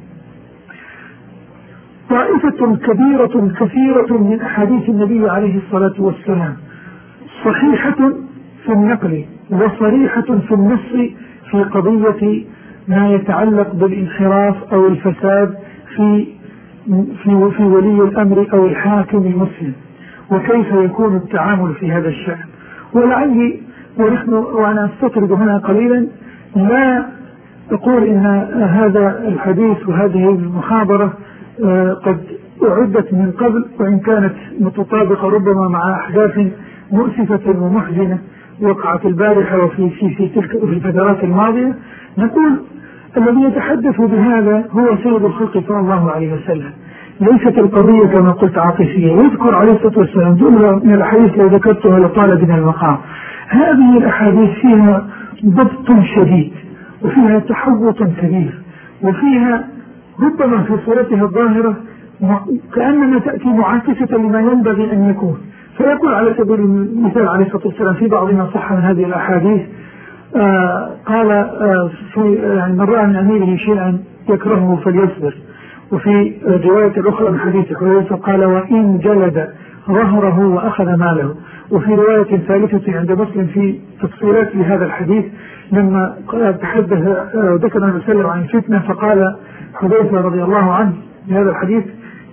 طائفة كبيرة كثيرة من أحاديث النبي عليه الصلاة والسلام صحيحة في النقل وصريحة في النص في قضية ما يتعلق بالانحراف أو الفساد في ولي الأمر أو الحاكم المسلم، وكيف يكون التعامل في هذا الشأن. ولعلي وأنا أستطرد هنا قليلا لا أقول إن هذا الحديث وهذه المحاضرة قد أعدت من قبل، وإن كانت متطابقة ربما مع أحداث مؤسفة ومحزنة وقعت البارحة وفي تلك الفترات الماضية. نقول الذي يتحدث بهذا هو سيد الخلق صلى الله عليه وسلم، ليست القضية كما قلت عاطفية. يذكر عليه الصلاة والسلام جملة من الأحاديث لو ذكرتها لطال بنا المقام. هذه الأحاديث فيها ضبط شديد وفيها تحوط كبير، وفيها ربما في صورتها الظاهرة كأنما تأتي معاكسة لما ينبغي أن يكون. فيقول على سبيل المثال عليه الصلاة والسلام في بعض ما صح من هذه الأحاديث قال يعني من رأى من أميره شيئا يكرهه فليصبر، وفي الرواية الأخرى من حديث حذيفة قال وإن جلد ظهره وأخذ ماله. وفي رواية ثالثة عند مسلم في تفصيلات لهذا الحديث لما تحدث ذكر النبي صلى الله عليه وسلم عن الفتنة فقال حذيفة رضي الله عنه بهذا الحديث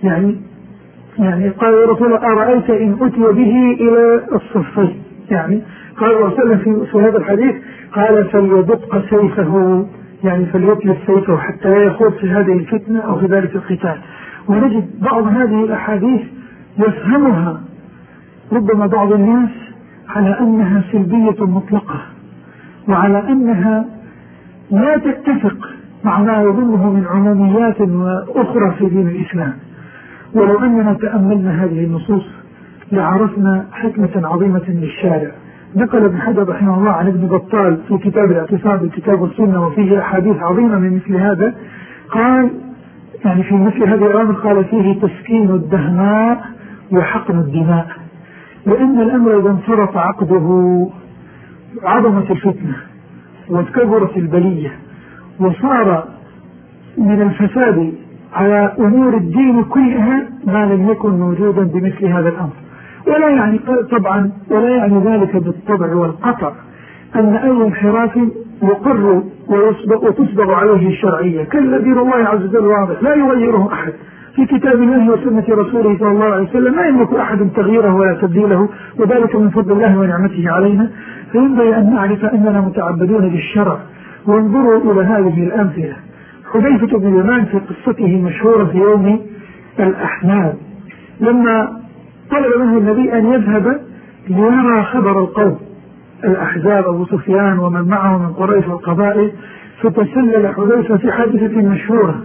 يعني قال يا رسول الله أرأيت إن أتي به إلى الصفين، يعني قال الله صلى الله عليه وسلم في هذا الحديث قال فليدق سيفه، يعني فليطلق سيفه حتى لا يخوض في هذه الفتنة أو في ذلك القتال. ونجد بعض هذه الأحاديث يفهمها ربما بعض الناس على أنها سلبية مطلقة، وعلى أنها لا تتفق مع ما يظنه من عموميات أخرى في دين الإسلام. ولو أننا تأملنا هذه النصوص لعرفنا حكمة عظيمة للشارع. نقل ابن حجر رحمه الله عن ابن بطال في كتاب الاعتصام بالكتاب والسنة وفيه أحاديث عظيمة من مثل هذا، قال يعني في مثل هذه الأمر قال فيه تسكين الدهماء وحقن الدماء، لأن الأمر إذا انفرط عقده عظمت الفتنة وتكبرت البلية وصار من الفساد على أمور الدين كلها ما لم يكن موجودا بمثل هذا الأمر. ولا يعني طبعا ولا يعني ذلك بالطبع والقطع أن أي انحراف يقر وتصبغ عليه الشرعية، كلا دين الله عز وجل واضح لا يغيره أحد في كتاب الله وسنة رسوله صلى الله عليه وسلم، ما يملك أحد تغييره ولا تبديله، وذلك من فضل الله ونعمته علينا. فينبغي أن نعرف أننا متعبدون بالشرع. وانظروا إلى هذه الأمثلة. حذيفة بن اليمان في قصته المشهورة في يوم الأحزاب لما طلب منه النبي أن يذهب ليرى خبر القوم الأحزاب أبو سفيان ومن معه من قريش والقبائل، فتسلل حذيفة في حادثة مشهورة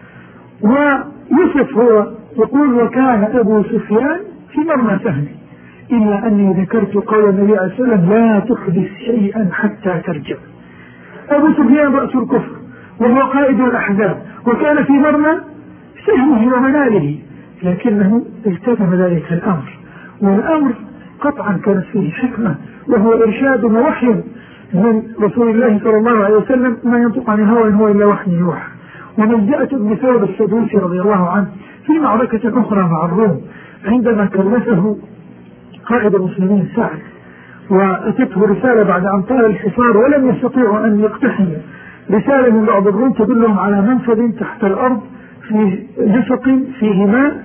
ويوسف هو يقول وكان أبو سفيان في مرمى سهمي إلا أني ذكرت قول النبي عليه الصلاة والسلام لا تحدث شيئا حتى ترجع. أبو سفيان رأس الكفر وهو قائد الأحزاب وكان في مرمى سهمه ومناله، لكنه التزم ذلك الأمر، والأمر قطعا كانت فيه حكمة وهو إرشاد ووحي من رسول الله صلى الله عليه وسلم، ما ينطق عن الهوى إن هو إلا وحي يوحى. ونجأة بن ثور السدوسي رضي الله عنه في معركة أخرى مع الروم عندما كلفه قائد المسلمين سعد وأتته رسالة بعد أن طال الحصار ولم يستطيعوا أن يقتحموا، رسالة من بعض الروم تدلهم على منفذ تحت الأرض في نفق فيه ماء،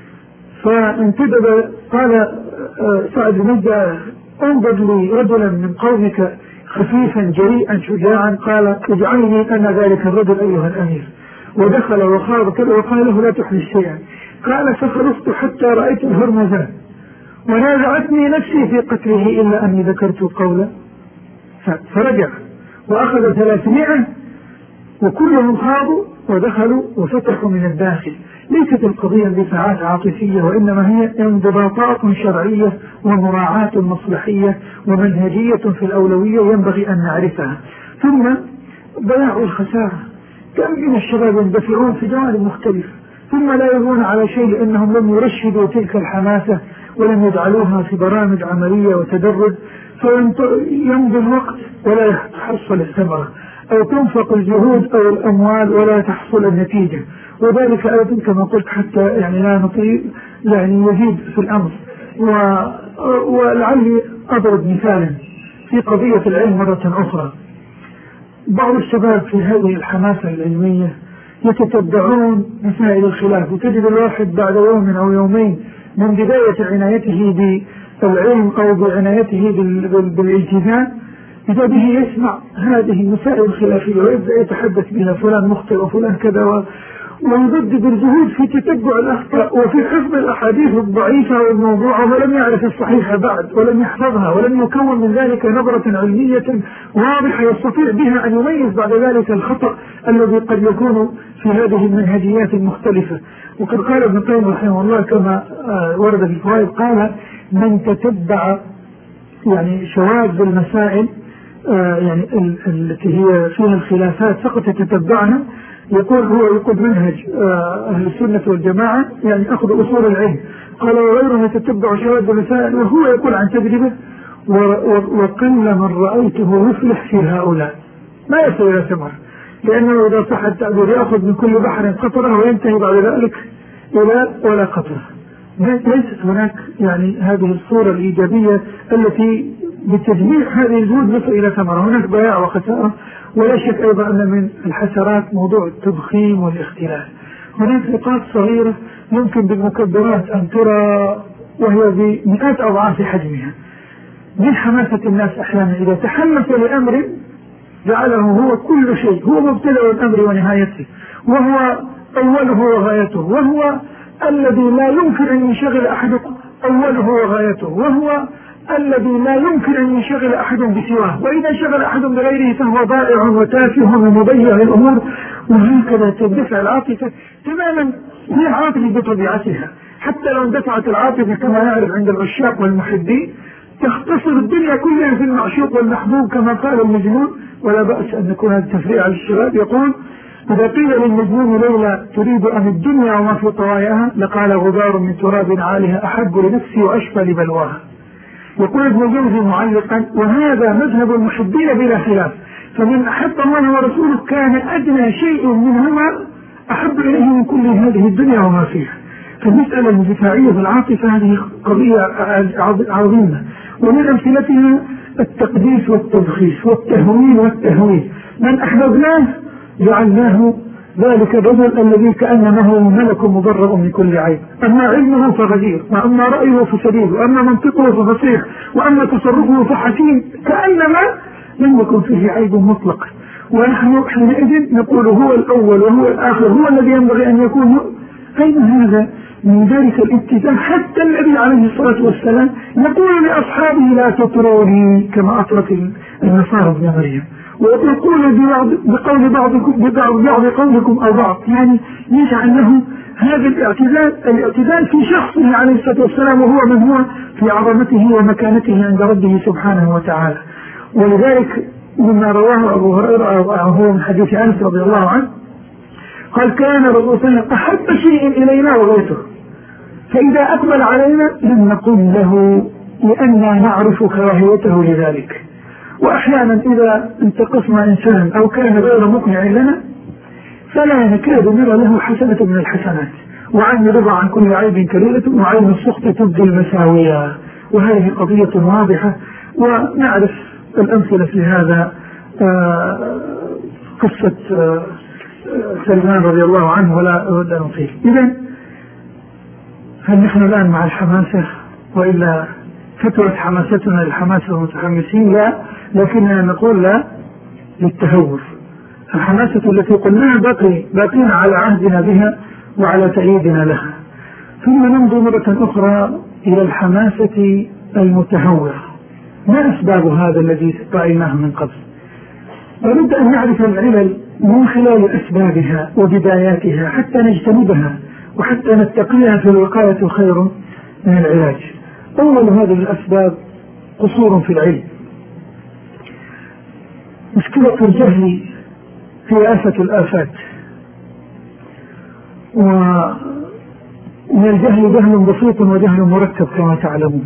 فانتدب قال سعد بن نجدة انظر لي رجلا من قومك خفيفا جريئا شجاعا، قال اجعلني أنا ذلك الرجل أيها الأمير. ودخل وخاض كذا وقال له لا تحدث شيئا. قال فخرجت حتى رأيت الهرمزان ونازعتني نفسي في قتله إلا أني ذكرت قولا، فرجع وأخذ 300 وكلهم خاضوا ودخلوا وفتحوا من الداخل. ليست القضية اندفاعات عاطفية، وإنما هي انضباطات شرعية ومراعاة مصلحية ومنهجية في الأولوية ينبغي أن نعرفها. ثم ضياع الخسارة، كم من الشباب يندفعون في جوانب مختلفة ثم لا يهون على شيء لأنهم لم يرشدوا تلك الحماسة ولم يجعلوها في برامج عملية وتدرج، فيمضي الوقت ولا يحصل الثمرة، أو تنفق الجهود أو الأموال ولا تحصل النتيجة. وذلك أيضا كما قلت حتى يعني لا نطيل يعني يزيد في الأمر. ولعلي أضرب مثالا في قضية العلم مرة أخرى. بعض الشباب في هذه الحماسة العلمية يتتبعون مسائل الخلاف، وتجد الواحد بعد يوم أو يومين من بداية عنايته بالعلم أو بعنايته بالالتزام إذا به يسمع هذه المسائل الخلافية ويبدأ يتحدث بها فلان مخطئ وفلان كذا، ويجدد الجهود في تتبع الأخطاء وفي حفظ الأحاديث الضعيفة والموضوعة، ولم يعرف الصحيح بعد ولم يحفظها ولم يكون من ذلك نظرة علمية واضحة يستطيع بها أن يميز بعد ذلك الخطأ الذي قد يكون في هذه المنهجيات المختلفة. وقد قال ابن القيم رحمه الله كما ورد في الفوائد قال من تتبع يعني شواذ المسائل يعني التي هي فيها الخلافات فقط تتبعها، يقول منهج أهل السنة والجماعة يعني أخذ أصول العلم. قال وغيره يتتبع شواذ المسائل وهو يقول عن تجربة وقل من رأيته يفلح في هؤلاء ما يصل إلى ثمر. لأنه إذا صح التعبير يأخذ من كل بحر قطرة وينتهي بعد ذلك إلى ولا قطرة. ليست هناك يعني هذه الصورة الإيجابية التي بتجميع هذه الجهود نصل إلى ثمرة. هناك بياع وخسارة، ولا شك أيضا أن من الحسرات موضوع التضخيم والاختلال. هناك نقاط صغيرة يمكن بالمكبرات أن ترى وهي بمئات أضعاف حجمها من حماسة الناس. أحيانا إذا تحمس لأمر جعله هو كل شيء، هو مبتدأ الأمر ونهايته، وهو أوله وغايته، وهو الذي لا يمكن أن ينشغل أحد أوله وغايته، وهو الذي لا يمكن أن ينشغل أحد بسواه، وإذا انشغل أحد بغيره فهو ضائع وتافه ومضيع الأمور. وهكذا تندفع العاطفة تماما. هي عاطفة بطبيعتها، حتى لو اندفعت العاطفة كما نعرف عند العشاق والمحبين تختصر الدنيا كلها في المعشوق والمحبوب كما قال المجنون. ولا بأس أن يكون هذا التفريع على الشباب. يقول: إذا قيل للمجنون ليلى تريد أم الدنيا وما في طواياها لقال: غبار من تراب عاليها أحب لنفسي وأشفى لبلواها. يقول ابن الجوزي معلقا: وهذا مذهب المحبين بلا خلاف، فمن أحب الله ورسوله كان أدنى شيء منهما أحب إليه من كل هذه الدنيا وما فيها. فالمسألة الدفاعية في العاطفة هذه قضية عظيمة، ومن أمثلتها التقديس والتضخيص والتهوين والتهويل. من أحببناه جعلناه ذلك الرجل الذي كأنه ملك مبرأ من كل عيب، أما علمه فغزير، وأما رأيه فسديد، وأما منطقه ففصيح، وأما تصرفه فحكيم، كأنما لم يكن فيه عيب مطلق. ونحن حينئذ نقول هو الأول وهو الآخر، هو الذي ينبغي أن يكون. أين هذا من ذلك الاتجاه؟ حتى النبي عليه الصلاة والسلام يقول لأصحابه: لا تطروني كما أطرت النصارى ابن مريم، ويقول بقول بعض قولكم أو بعض، يعني يجعل له هذا الاعتدال في شخصه عليه الصلاة والسلام، وهو من هو في عظمته ومكانته عند ربه سبحانه وتعالى. ولذلك مما رواه أبو هريرة وهو من حديث أنس رضي الله عنه قال: كان رسول الله صلى الله عليه وسلم أحب شيء إلينا وغيته، فإذا أقبل علينا لم نقل له لأننا نعرف كراهيته لذلك. وأحيانا إذا انتقصنا إنسان أو كان غير مقنع لنا فلا نكاد نرى له حسنة من الحسنات، وعين رضا عن كل عيب كليلة، وعين السخط تبدي المساوية. وهذه قضية واضحة، ونعرف الأمثلة في هذا. قصة سلمان رضي الله عنه ولا أود أن أطيل. إذن هل نحن الآن مع الحماسة، وإلا فترة حماستنا للحماسة والمتحمسين؟ لا، لكننا نقول لا للتهور. الحماسة التي قلناها باقين على عهدنا بها وعلى تأييدنا لها. ثم نمضي مرة أخرى إلى الحماسة المتهورة. ما أسباب هذا الذي رأيناه من قبل؟ لابد أن نعرف العلل من خلال أسبابها وبداياتها حتى نجتنبها وحتى نتقيها، في الوقاية خير من العلاج. أول هذه الأسباب قصور في العلم. مشكلة الجهل هي آفة الآفات، ومن الجهل جهل بسيط وجهل مركب كما تعلمون.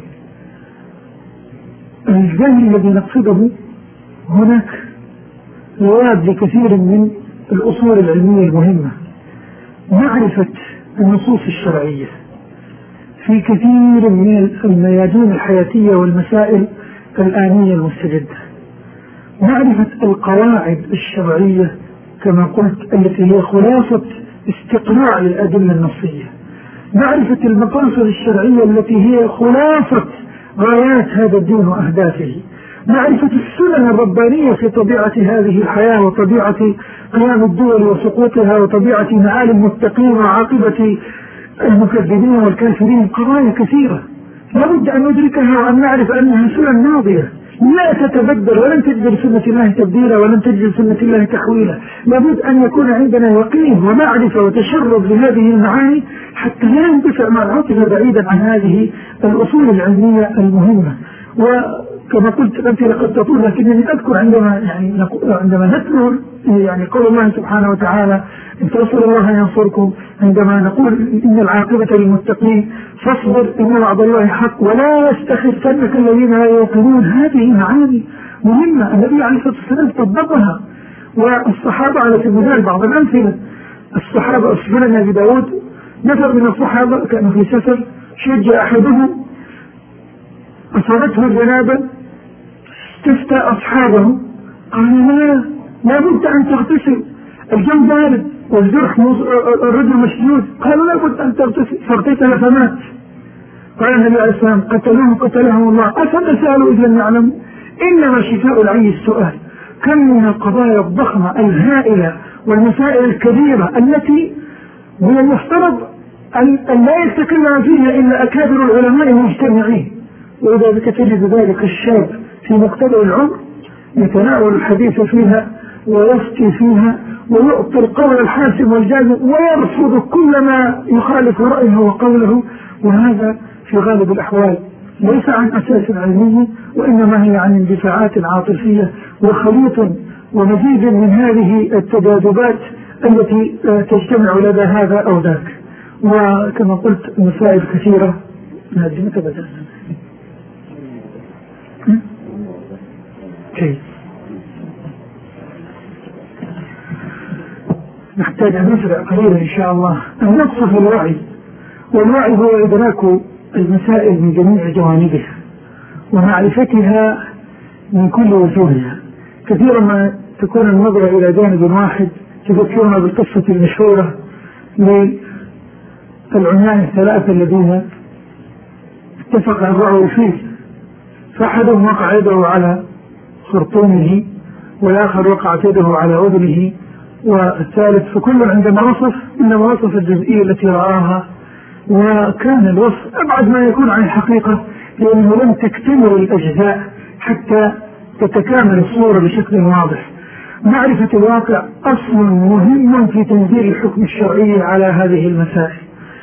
الجهل الذي نقصده هناك يواد لكثير من الأصول العلمية المهمة، معرفة النصوص الشرعية في كثير من الميادين الحياتية والمسائل الآنية المستجدة، معرفة القواعد الشرعية كما قلت التي هي خلاصة استقراء للأدلة النصية، معرفة المقاصد الشرعية التي هي خلاصة غايات هذا الدين وأهدافه، معرفة السنن الربانية في طبيعة هذه الحياة وطبيعة قيام الدول وسقوطها وطبيعة معالي المتقين وعاقبة المكذبين والكافرين. قضايا كثيرة لابد أن ندركها وأن نعرف أنها سنن ماضية لا تتبدل، ولن تجد سنة الله تبديلا ولن تجد سنة الله تحويلا. لابد أن يكون عندنا يقين ومعرفة وتشرب لهذه المعاني حتى لا نندفع مع العاطفة بعيدا عن هذه الأصول العلمية المهمة. وكما قلت الأمثلة قد تطول، لكنني أذكر عندما نتلو قول الله سبحانه وتعالى: إن تنصروا الله ينصركم، عندما نقول إن العاقبة للمتقين، فاصبر إن وعد الله حق ولا يستخفنك الذين لا يوقنون. هذه معاني مهمة النبي عليه الصلاة والسلام طبقها، والصحابة على سبيل المثال بعض الأمثلة، الصحابة أسفلنا أبي داود نفر من الصحابة كانوا في سفر، شجع أحدهم أصابته الجنابة استفتى أصحابه قال لا بد أن تغتسل، الجو بارد والجرح الرجل مشدود، قالوا لا بد أن تغتسل، فاغتسل فمات. قال النبي عليه السلام قتلهم الله، أفنسألوا إذ لم يعلموا؟ إنما شفاء العي السؤال. كم من القضايا الضخمة الهائلة والمسائل الكبيرة التي من المفترض أن لا يتكلم فيها إلا أكابر العلماء المجتمعين، وإذا تجد ذلك الشاب في مقتبل العمر يتناول الحديث فيها ويفتي فيها ويعطي القول الحاسم والجازم ويرفض كل ما يخالف رأيه وقوله، وهذا في غالب الأحوال ليس عن أساس علمي، وإنما هي عن اندفاعات عاطفية وخليط ومزيد من هذه التجاذبات التي تجتمع لدى هذا أو ذاك. وكما قلت مسائل كثيرة نحتاج أن نسرع قليلا إن شاء الله. النقص في الوعي، والوعي هو إدراك المسائل من جميع جوانبها ومعرفتها من كل وجوهها. كثيرا ما تكون النظرة إلى جانب واحد تذكرنا بالقصة المشهورة للعميان الثلاثة الذين اتفق الرعوا فيه، فأحدهم وقع يده على خرطومه والآخر وقعت يده على أذنه والثالث، فكل عندما وصف إنما وصف الجزئية التي رآها، وكان الوصف أبعد ما يكون عن الحقيقة، لأنه لم تكتمل الأجزاء حتى تتكامل الصورة بشكل واضح. معرفة الواقع أصل مهم في تنزيل الحكم الشرعي على هذه المسائل،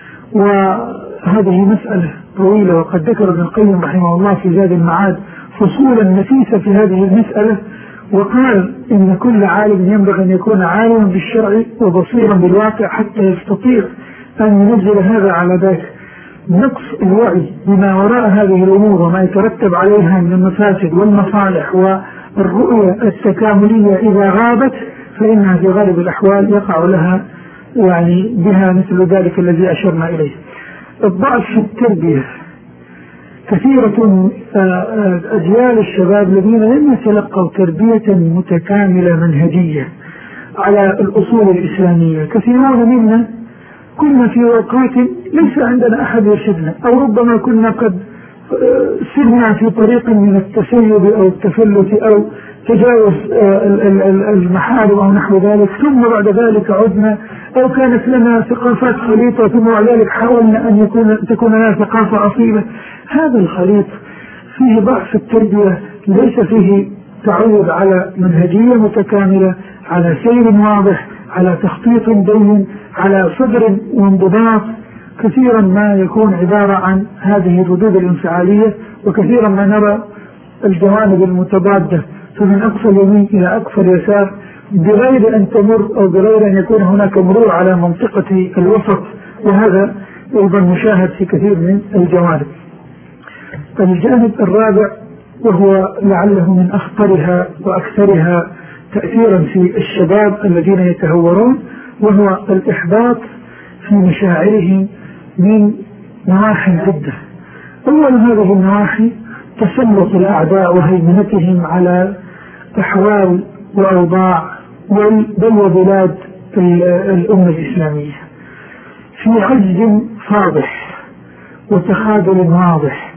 وهذه مسألة طويلة، وقد ذكر ابن القيم رحمه الله في زاد المعاد فصولا نفيسة في هذه المسألة، وقال إن كل عالم ينبغي أن يكون عالما بالشرع وبصيرا بالواقع حتى يستطيع أن ينزل هذا على ذاك. نقص الوعي بما وراء هذه الأمور وما يترتب عليها من المفاسد والمصالح والرؤية التكاملية إذا غابت فإنها في غالب الأحوال يقع لها بها مثل ذلك الذي أشرنا إليه. الضعف في التربية، كثيرة أجيال الشباب الذين لم يتلقوا تربية متكاملة منهجية على الأصول الإسلامية، كثيرون منا كنا في أوقات ليس عندنا أحد يرشدنا، أو ربما كنا قد سرنا في طريق من التسيب أو التفلت أو تجاوز المحارم أو نحو ذلك، ثم بعد ذلك عدنا أو كانت لنا ثقافات خليطة، ثم بعد ذلك حاولنا أن تكون لنا ثقافة أصيلة. هذا الخليط فيه ضعف التربية، ليس فيه تعود على منهجية متكاملة، على سير واضح، على تخطيط بين، على صدر وانضباط. كثيرا ما يكون عبارة عن هذه الردود الانفعالية، وكثيرا ما نرى الجوانب المتضادة فمن أقصى اليمين إلى أقصى اليسار بغير أن تمر أو بغير أن يكون هناك مرور على منطقة الوسط، وهذا أيضا مشاهد في كثير من الجوانب. الجانب الرابع وهو لعله من أخطرها وأكثرها تأثيرا في الشباب الذين يتهورون، وهو الإحباط في مشاعرهم من نواحي عدة. أول هذه النواحي تسلط الأعداء وهيمنتهم على أحوال وأوضاع بل وبلاد الأمة الإسلامية في عجز فاضح وتخاذل واضح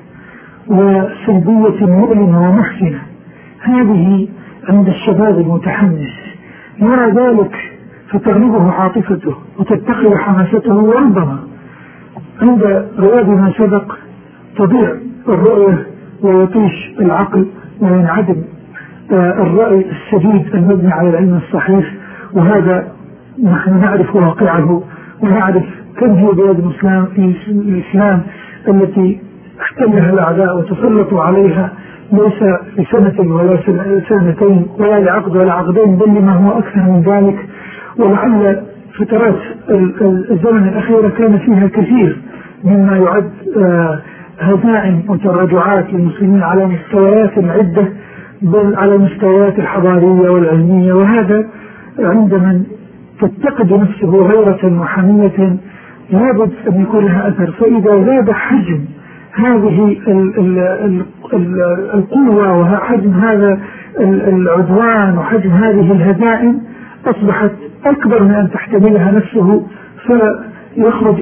وسلبية مؤلمة ومحزنة. هذه عند الشباب المتحمس يرى ذلك فتغلبه عاطفته وتتقي حماسته، وربما عند رواد ما سبق تضيع الرؤية ويطيش العقل وينعدم الرأي السديد المبني على العلم الصحيح. وهذا نحن نعرف واقعه ونعرف كم هي بلاد الإسلام التي احتلها الأعداء وتسلطوا عليها ليس لسنة ولا سنتين ولا لعقد ولا عقدين، بل لما هو أكثر من ذلك. ولعل فترات الزمن الأخيرة كان فيها كثير مما يعد هزائم وتراجعات للمسلمين على مستويات عدة، بل على المستويات الحضارية والعلمية، وهذا عند من تتقد نفسه غيرة وحمية لابد أن يكون لها أثر. فإذا زاد حجم هذه القوة وحجم هذا العدوان وحجم هذه الهزائم أصبحت أكبر من أن تحتملها نفسه، فيخرج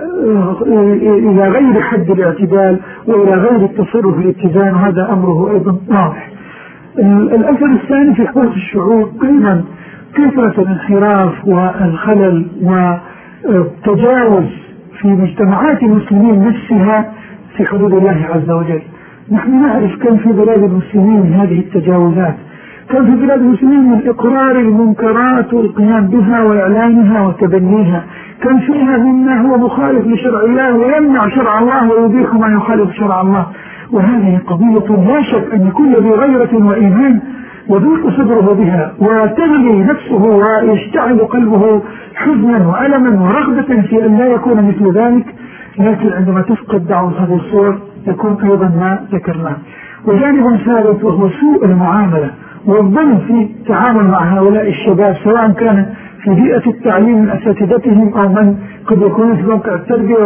إلى غير حد الاعتدال وإلى غير التصرف الاتزان، وهذا أمره أيضا واضح. الأثر الثاني في حقوق الشعوب أيضا كثرة الانحراف والخلل والتجاوز في مجتمعات المسلمين نفسها في حدود الله عز وجل. نحن نعرف كم في بلاد المسلمين من هذه التجاوزات، كم في بلاد المسلمين من إقرار المنكرات والقيام بها وإعلانها وتبنيها، كم فيها مما هو مخالف لشرع الله ويمنع شرع الله ويبيح ما يخالف شرع الله. وهذه قضية لا شك أن كل ذي غيرة وإيمان يضيق صدره بها وتغلي نفسه ويشتعل قلبه حزنا وألما ورغبة في أن لا يكون مثل ذلك. لكن عندما تفقد دعوة هذه الصور يكون أيضا ما ذكرناه. وجانب ثالث وهو سوء المعاملة والظلم في التعامل مع هؤلاء الشباب، سواء كان في بيئة التعليم من أساتذتهم أو من قد يكونون في موقع التربية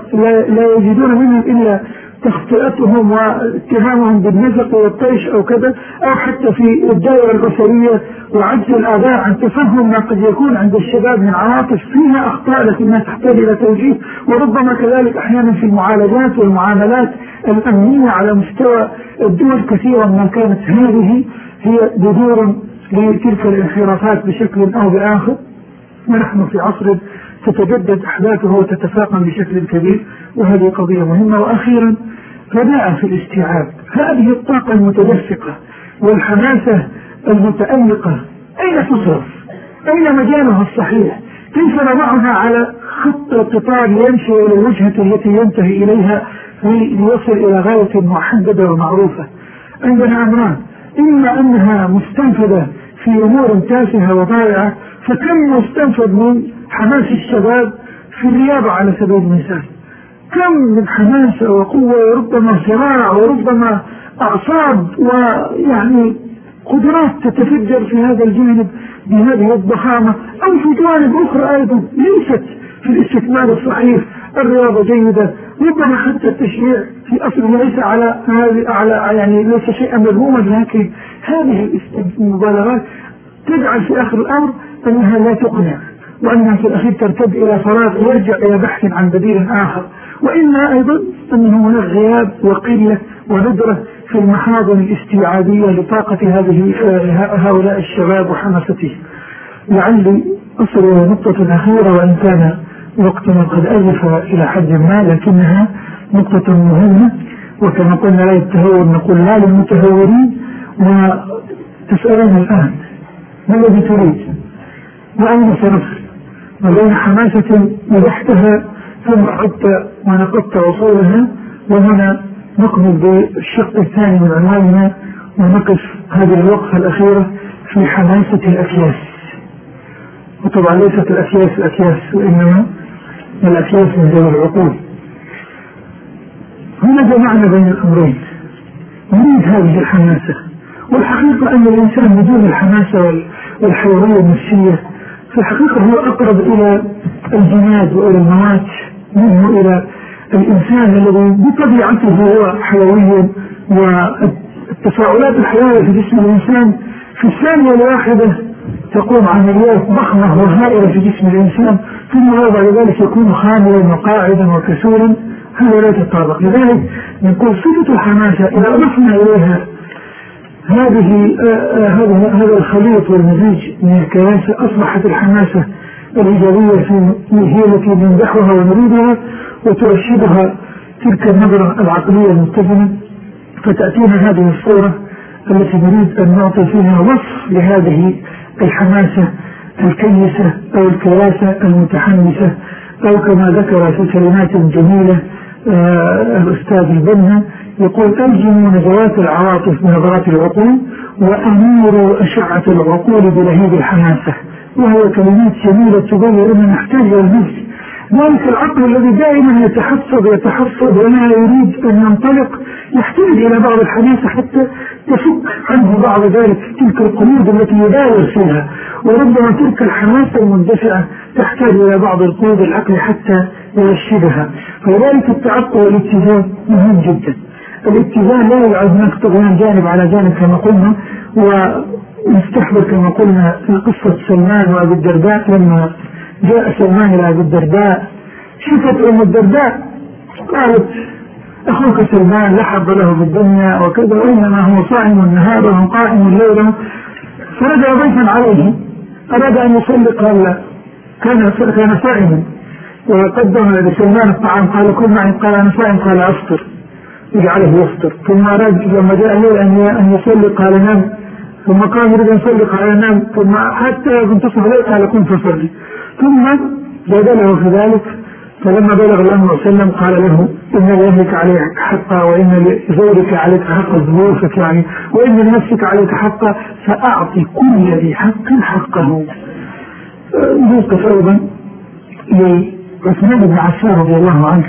ولا يجدون منهم إلا تخطئتهم واتهامهم بالنزق والطيش أو كذا، أو حتى في الدائرة الأسرية وعجز الآباء عن تفهم ما قد يكون عند الشباب من عواطف فيها أخطاء لكنها تحتاج إلى توجيه. وربما كذلك أحيانا في المعالجات والمعاملات الأمنية على مستوى الدول كثيرا ما كانت هذه هي جذور لتلك الانحرافات بشكل أو بآخر. ونحن في عصر تتجدد أحداثه وتتفاقم بشكل كبير، وهذه قضية مهمة. وأخيرا رداء في الاستيعاب، هذه الطاقة المتدفقة والحماسة المتألقة أين تصرف؟ أين مجالها الصحيح؟ كيف نضعها على خط القطار يمشي إلى الوجهة التي ينتهي إليها ليصل إلى غاية محددة ومعروفة؟ عندنا أمران، إما أنها مستنفذة في أمور تافهة وضائعة، فكم مستنفذ من حماس الشباب في الرياضة على سبيل المثال، كم من حماسة وقوة وربما صراع وربما أعصاب ويعني قدرات تتفجر في هذا الجانب بهذه الضخامة، أو في جوانب أخرى أيضا ليست في الاستكمال الصحيح. الرياضة جيدة، ربما حتى التشريع في أصل ليس على يعني ليس شيئا مذموما، لكن هذه المبالغات تجعل في آخر الأمر أنها لا تقنع، وأنها في الأخير ترتد إلى فراغ يرجع إلى بحث عن بديل آخر. وإلا أيضا أنه هناك غياب وقلة وندرة في المحاضن الاستيعابية لطاقة هؤلاء الشباب وحماستهم. لعلي أصل إلى نقطة أخيرة، وإن كان وقتنا قد ألف إلى حد ما، لكنها نقطة مهمة. وكما قلنا لا التهور نقول لا للمتهورين. وتسألون الآن ما الذي تريد وأين صرفت؟ وبين حماسة مدحتها ثم عدت ونقضت وصولها. وهنا نكمل بالشق الثاني من عنواننا ونقف هذه الوقفة الأخيرة في حماسة الأكياس. وطبعا ليست الأكياس وإنما الأكياس من ذوي العقول. هنا جمعنا بين الأمرين، نريد هذه الحماسة، والحقيقة أن الإنسان بدون الحماسة والحيوية النفسية في الحقيقة هو أقرب إلى الجماد وإلى الموات منه إلى الإنسان الذي بطبيعته هو حيوي. والتفاعلات الحيوية في جسم الإنسان في الثانية الواحدة تقوم عمليات ضخمة وهائلة في جسم الإنسان، ثم بعد ذلك يكون خاملا وقاعدا وكسولا. هذا لا تطابق. لذلك نقول صفة الحماسة إذا أضفنا إليها هذا الخليط والمزيج من الكياسة أصبحت الحماسة الإيجابية هي التي نمدحها ونريدها وترشدها تلك النظرة العقلية المتزنة، فتأتينا هذه الصورة التي نريد أن نعطي فيها وصف لهذه الحماسة الكيسة أو الكياسة المتحمسة، أو كما ذكر في كلمات جميلة الأستاذ البنا يقول: ألزموا نزوات العواطف بنظرات العقول وأنيروا أشعة العقول بلهيب الحماسة. وهي كلمات جميلة تبين أننا نحتاج إلى النفس ذلك العقل الذي دائما يتحفظ ولا يريد أن ينطلق يحتاج إلى بعض الحديث حتى يفك عنه بعض ذلك تلك القيود التي يداور فيها، وربما تلك الحماسة المندفعة تحتاج إلى بعض القيود العقل حتى يرشدها. فذلك التعقل والاتزان مهم جدا. الاتزان لا يجعل هناك طغيان جانب على جانب كما قلنا، ونستحضر كما قلنا في قصة سلمان وأبي الدرداء لما جاء سلمان إلى أبي الدرداء شفت أم الدرداء قالت أخوك سلمان لا حظ له في الدنيا وكذا، وإنما هو صائم نهاره قائم ليله. فرجع ضيفا عليه أراد أن يصلي، قال كان صائما وقدم لسلمان الطعام، قال كل معي، قال أنا صائم، قال أفطر، يجعله يفطر. ثم أراد لما جاء أن يصلي قال نام، ثم قام يريد أن يصلي قال نام، ثم حتى منتصف الليل قال كن فصلي، ثم زاد له في ذلك. فلما بلغ الأمر صلى الله عليه وسلم قال له إن لأهلك عليك حقا، وإن لزوجك عليك حقا، ظروفك يعني، وإن لنفسك عليك حقا، فأعطي كل ذي حق حقه. موقف أيضا لعثمان بن عفان رضي الله عنه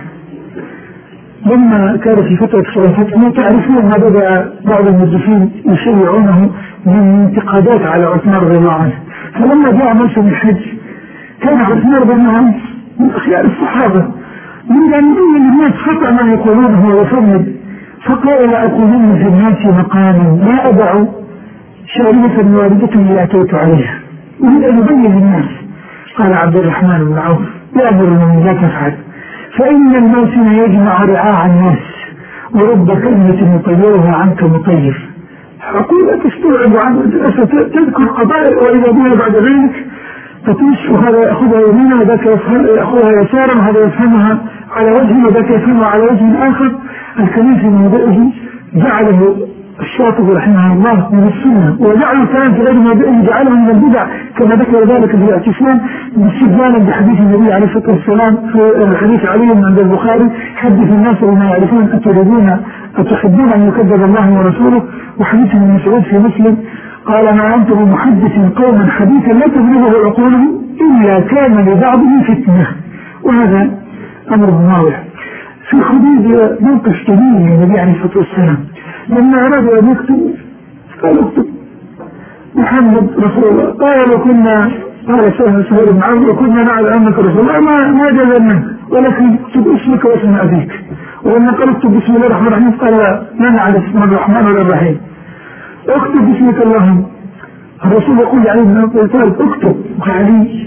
لما كان في فترة خلافته، تعرفون ما بدأ بعض المسلمين يشيعونه من انتقادات على عثمان رضي الله عنه. فلما جاء موسم الحج كان عثمان رضي الله عنه من أخيار الصحابة، من أن يبين الناس خطأ ما يقولونه ويفند، فقال لا أكونن في الناس مقاما لا أدع شاربة والدة اللي أتيت عليها، يريد أن يبين للناس. قال عبد الرحمن بن عوف لا أمر من لا تفعل، فإن الموسم يجمع رعاع الناس، ورب كلمة يطيرها عنك مطير. أقول تستوعب عنه تذكر قضايا وإذا بها بعد ذلك فتمشي، وهذا يأخذها يمينا وذاك يأخذها يسارا، وهذا يفهمها على وجه وذاك يفهمها على وجه آخر. الكلام في موضعه جعله الشاطبي رحمه الله من السنة، وجعل الكلام في غير موضعه جعله من البدع، كما ذكر ذلك في الاعتصام استدلالا بحديث النبي عليه الصلاة والسلام في حديث علي عند البخاري حدث الناس بما يعرفون أتحبون أن يكذب الله ورسوله، وحديث ابن مسعود في مسلم قال ما أنتم محدث قوما حديثا لا تبلغه عقولهم إلا كان لبعضهم فتنة. وهذا أمر واضح. في حديث موقف جميل للنبي عليه الصلاة والسلام لما أراد أن يكتب قال اكتب محمد رسول الله، قال سهل بن عمرو وكنا نعلم أنك رسول الله ما جاز منك، ولكن اكتب اسمك واسم أبيك. ولما قال اكتب بسم الله الرحمن الرحيم قال لا نعلم اسم الرحمن ولا الرحيم، اكتب باسمك اللهم. الرسول يقول عليه بن أبي طالب اكتب علي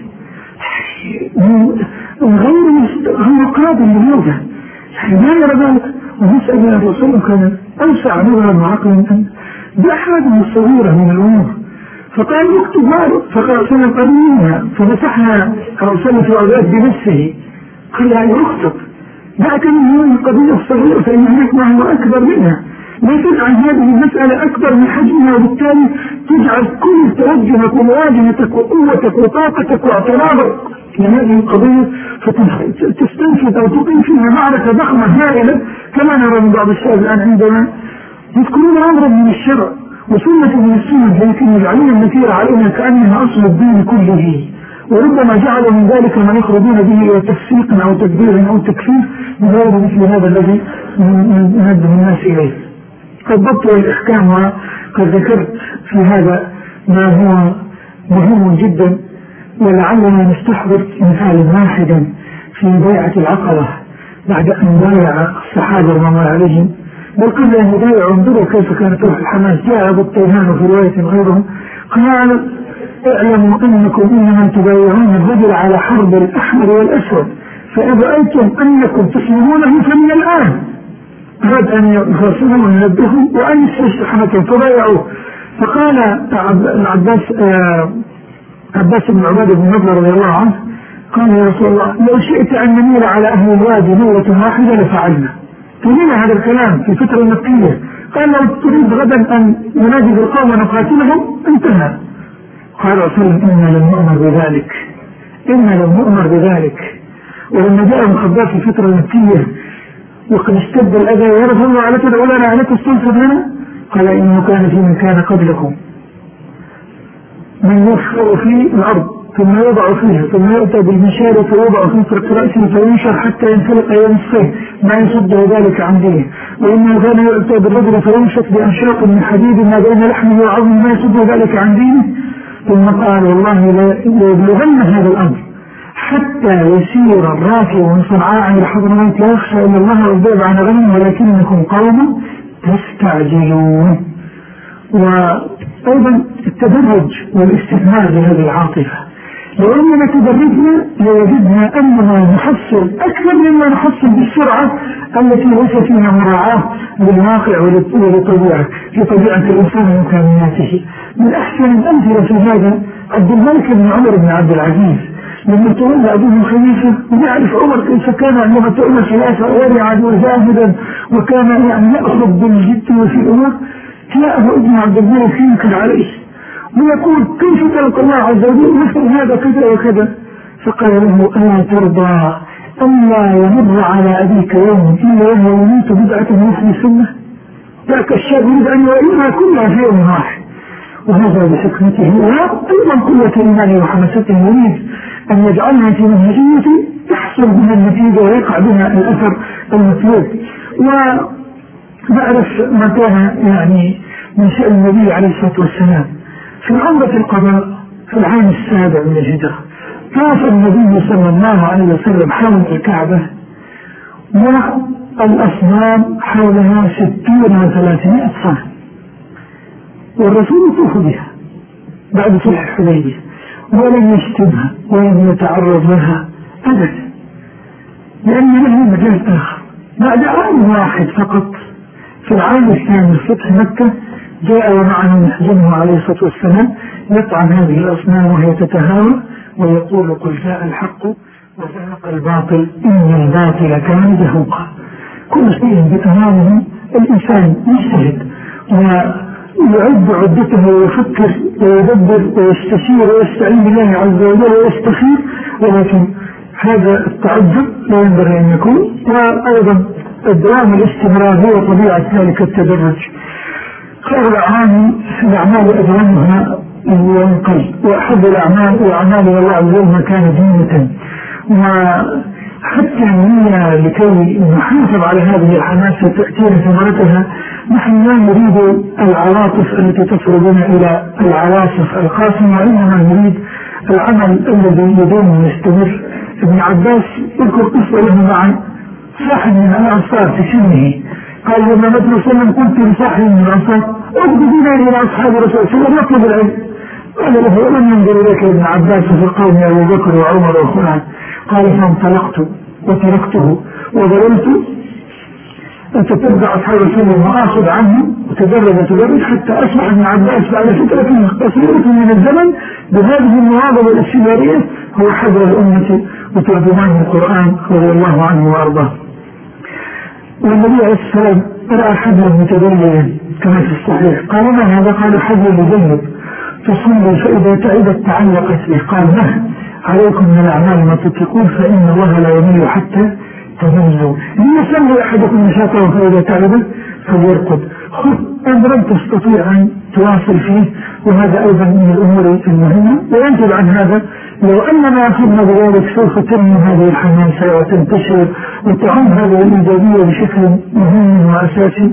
غير قادم للوجه، يعني ما يرى ذلك. ونسأل من الرسول كان أوسع نظرا وعقلا من بأحد الصغيرة من الأمور، فقال اكتب ماله، فقال سنة قديمها فمسحنا أرسلنا في عباد بنفسه، قال يعني اكتب ذاك من القضية الصغيرة فإن هناك ما هو أكبر منها، لا تجعل هذه المسألة أكبر من حجمها، وبالتالي تجعل كل توجهك ومواجهتك وقوتك وطاقتك واعتراضك لهذه القضية، فتستنفذ أو تقيم فيها معركة ضخمة هائلة، كما نرى من بعض الشباب الآن عندما يذكرون أمرا من الشرع وسنة من السنة، لكن يجعلون النكير علينا كأنها أصل الدين كله، وربما جعلوا من ذلك ما يخرجون به إلى تفسيق أو تكبير أو تكفير من غير مثل هذا الذي ننبه الناس إليه. الضبط والإحكام، وقد ذكرت في هذا ما هو مهم جدا، ولعلنا نستحضر مثالا واحدا في بيعة العقبة بعد أن بايع الصحابة رضي الله عليهم، بل قبل أن يبايعوا انظروا كيف كانت روح الحماس. جاء أبو الطيهان في رواية غيرهم قال اعلموا أنكم إنما تبايعون الرجل على حرب الأحمر والأسود، فأبأيتم أنكم تسلمونه فمن الآن. أراد أن يفاصلهم وينبههم وأن يستحمكم فبايعوه. فقال عباس بن عبادة بن نضر رضي الله عنه قال يا رسول الله لو شئت أن نميل على أهل الوادي نورة واحدة لفعلنا. تنينا هذا الكلام في فترة مكية، قال لو تريد غدا أن ننادي بالقوم ونقاتلهم انتهى. قال رسول الله إنا لم نؤمر بذلك. ولما جاء الخباب في فترة مكية وقد اشتد الأذى يا رسول الله على تدعو لنا على تستنصر لنا، قال إنه كان في من كان قبلكم من يفخر في الأرض ثم يوضع فيها، ثم يؤتى بالمشارة فيوضع في فرق رأسه فينشر حتى ينفلق إلى نصفين ما يصده ذلك عن دينه. وإنه كان يؤتى بالرجل فينشط بأنشاط من حديد ما بين لحمه وعظمه ما يصده ذلك عن دينه. ثم قال والله لا يبلغن هذا الأمر حتى يسير الراكب من صنعاء إلى حضرموت لا يخشى إلا الله والذئب عن غنم ولكنكم قوم تستعجلون. وأيضا التدرج والاستثمار لهذه العاطفة، لو أننا تدرجنا لوجدنا أننا نحصل أكثر مما نحصل بالسرعة التي ليس فيها مراعاة للواقع ولطبيعة الإنسان وإمكانياته. من أحسن الأمثلة في هذا عبد الملك بن عمر بن عبد العزيز لما تولى أبوه خليفة، ويعرف عمر كيف كان عندما تولى الخلافة ورعا وزاهدا وكان يعني يأخذ بالجد وفي الأمور. جاءه ابن عبد الملك ينكر عليه ويقول كيف تلقى الله عز وجل مثل هذا كذا وكذا، فقال له ألا ترضى ألا يمر على أبيك يوم إلا وهو يموت بدعة مثل سنة؟ ذاك الشاب يريد أن يؤينها كلها في يوم واحد، وهذا بحكمته وأيضا قوة إيمانه وحماسته يريد أن يجعلها في منهجية يحصل بها النتيجة ويقع بها الأثر المطلوب. ونعرف ما كان يعني من شأن النبي عليه الصلاة والسلام في عمرة القضاء في العام 7 من الهجرة. طاف النبي صلى الله عليه وسلم حول الكعبة والأصنام حولها 60 و300 صنم، والرسول يطوف بها بعد صلح الحديبية ولم يشتمها ولم يتعرض لها أبدا، لأن له مجال آخر. بعد عام واحد فقط في العام 2 من فتح مكة جاء ومعه محزنه عليه الصلاة والسلام يطعن هذه الأصنام وهي تتهاوى ويقول قل جاء الحق وزهق الباطل إن الباطل كان زهوقا. كل شيء بتمامه الإنسان يجتهد ويعد عدته ويفكر ويدبر ويستشير ويستعين بالله عز وجل ويستخير، ولكن هذا التعجب لا ينبغي أن يكون. وأيضا الدوام الاستمرار هو طبيعة ذلك التدرج. خير الأعمال أدومها ينقل، وأحب الأعمال وأعمال الله عز وجل ما كان دينة. وحتى النية لكي نحافظ على هذه الحماسة تأتينا ثمرتها، نحن لا نريد العواطف التي تصل بنا إلى العواصف القاسمة، وإنما نريد العمل الذي يدوم ويستمر. ابن عباس يذكر قصة له مع صاحب من الأنصار في سنه، قال لما مات صلى الله عليه وسلم قلت لصاحب من الأنصار أخذ بنا إلى أصحاب رسول الله صلى الله عليه وسلم يطلب العلم، قال له ولم ينظر إليك ابن عباس في القوم أبو بكر وعمر وخلان، قال فانطلقت وتركته وظلمت أتتبع أصحاب رسول الله وآخذ عنه وتدرج حتى أصبح ابن عباس بعد فترة قصيرة من الزمن بهذه المواضع الاستمرارية هو حبر الأمة وترجمان القرآن رضي الله عنه وأرضاه. والنبي عليه السلام رأى حبرا متدليا كما في الصحيح، قال ما هذا؟ قال حبر مجلد تصلي فإذا تعبت تعلقت به. قال ما عليكم من الأعمال ما تتقون فإن الله لا يمل حتى تملوا. ليصلي أحدكم نشاطه فإذا تعب فليرقد. خذ أمرا تستطيع أن تواصل فيه، وهذا أيضا من الأمور المهمة. وينتج عن هذا لو أننا أخذنا بذلك سوف تنمو هذه الحماسة وتنتشر وتعم هذه الإيجابية بشكل مهم وأساسي.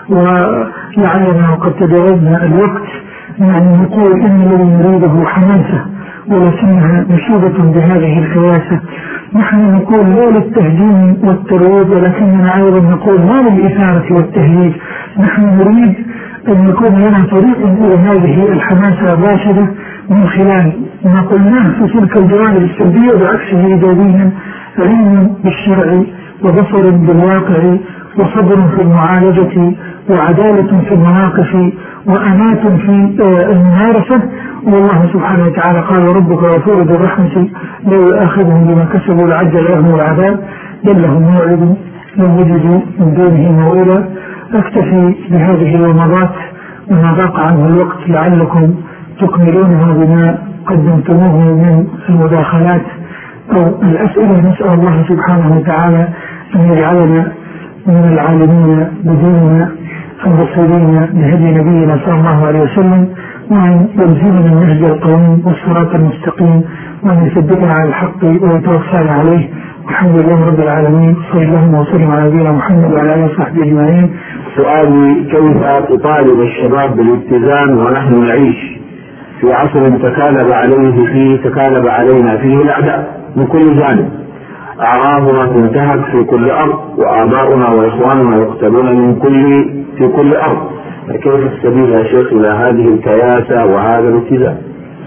ولعلنا وقد تجاوزنا الوقت يعني نقول إن الذي نريده حماسة ولكنها مشوبة بهذه الكواسة. نحن نقول لا للتهجين والترويج، ولكننا أيضا نقول لا للإثارة والتهييج. نحن نريد أن يكون لنا طريق إلى هذه الحماسة الراشدة من خلال ما قلناه في تلك الجوانب السلبية بعكسه إيجابيا: علم بالشرع وبصر بالواقع وصبر في المعالجة وعدالة في المواقف وأنات في الممارسة. والله سبحانه وتعالى قال وربك غفور ذو الرحمة لو يؤاخذهم بما كسبوا لعجل لهم العذاب بل لهم موعد لم يجدوا من دونه موئلا. أكتفي بهذه الومضات وما ضاق عنه الوقت لعلكم تكملونها بما قدمتموه من المداخلات أو الأسئلة. نسأل الله سبحانه وتعالى أن يجعلنا من العالمين بديننا البصيرين بهدي نبينا صلى الله عليه وسلم. وأن يلزمنا النهج القويم والصراط المستقيم، وأن يثبتنا على الحق ويتوفانا عليه. والحمد لله رب العالمين، صلى الله وسلم على نبينا محمد وعلى آله وصحبه أجمعين. سؤالي: كيف تطالب الشباب بالاتزان ونحن نعيش في عصر تكالب علينا فيه الأعداء من كل جانب؟ أعراضنا تنتهك في كل أرض، وآباؤنا وإخواننا يقتلون في كل أرض. فكيف السبيل يا شيخ إلى هذه الكياسة وهذا الاتزان؟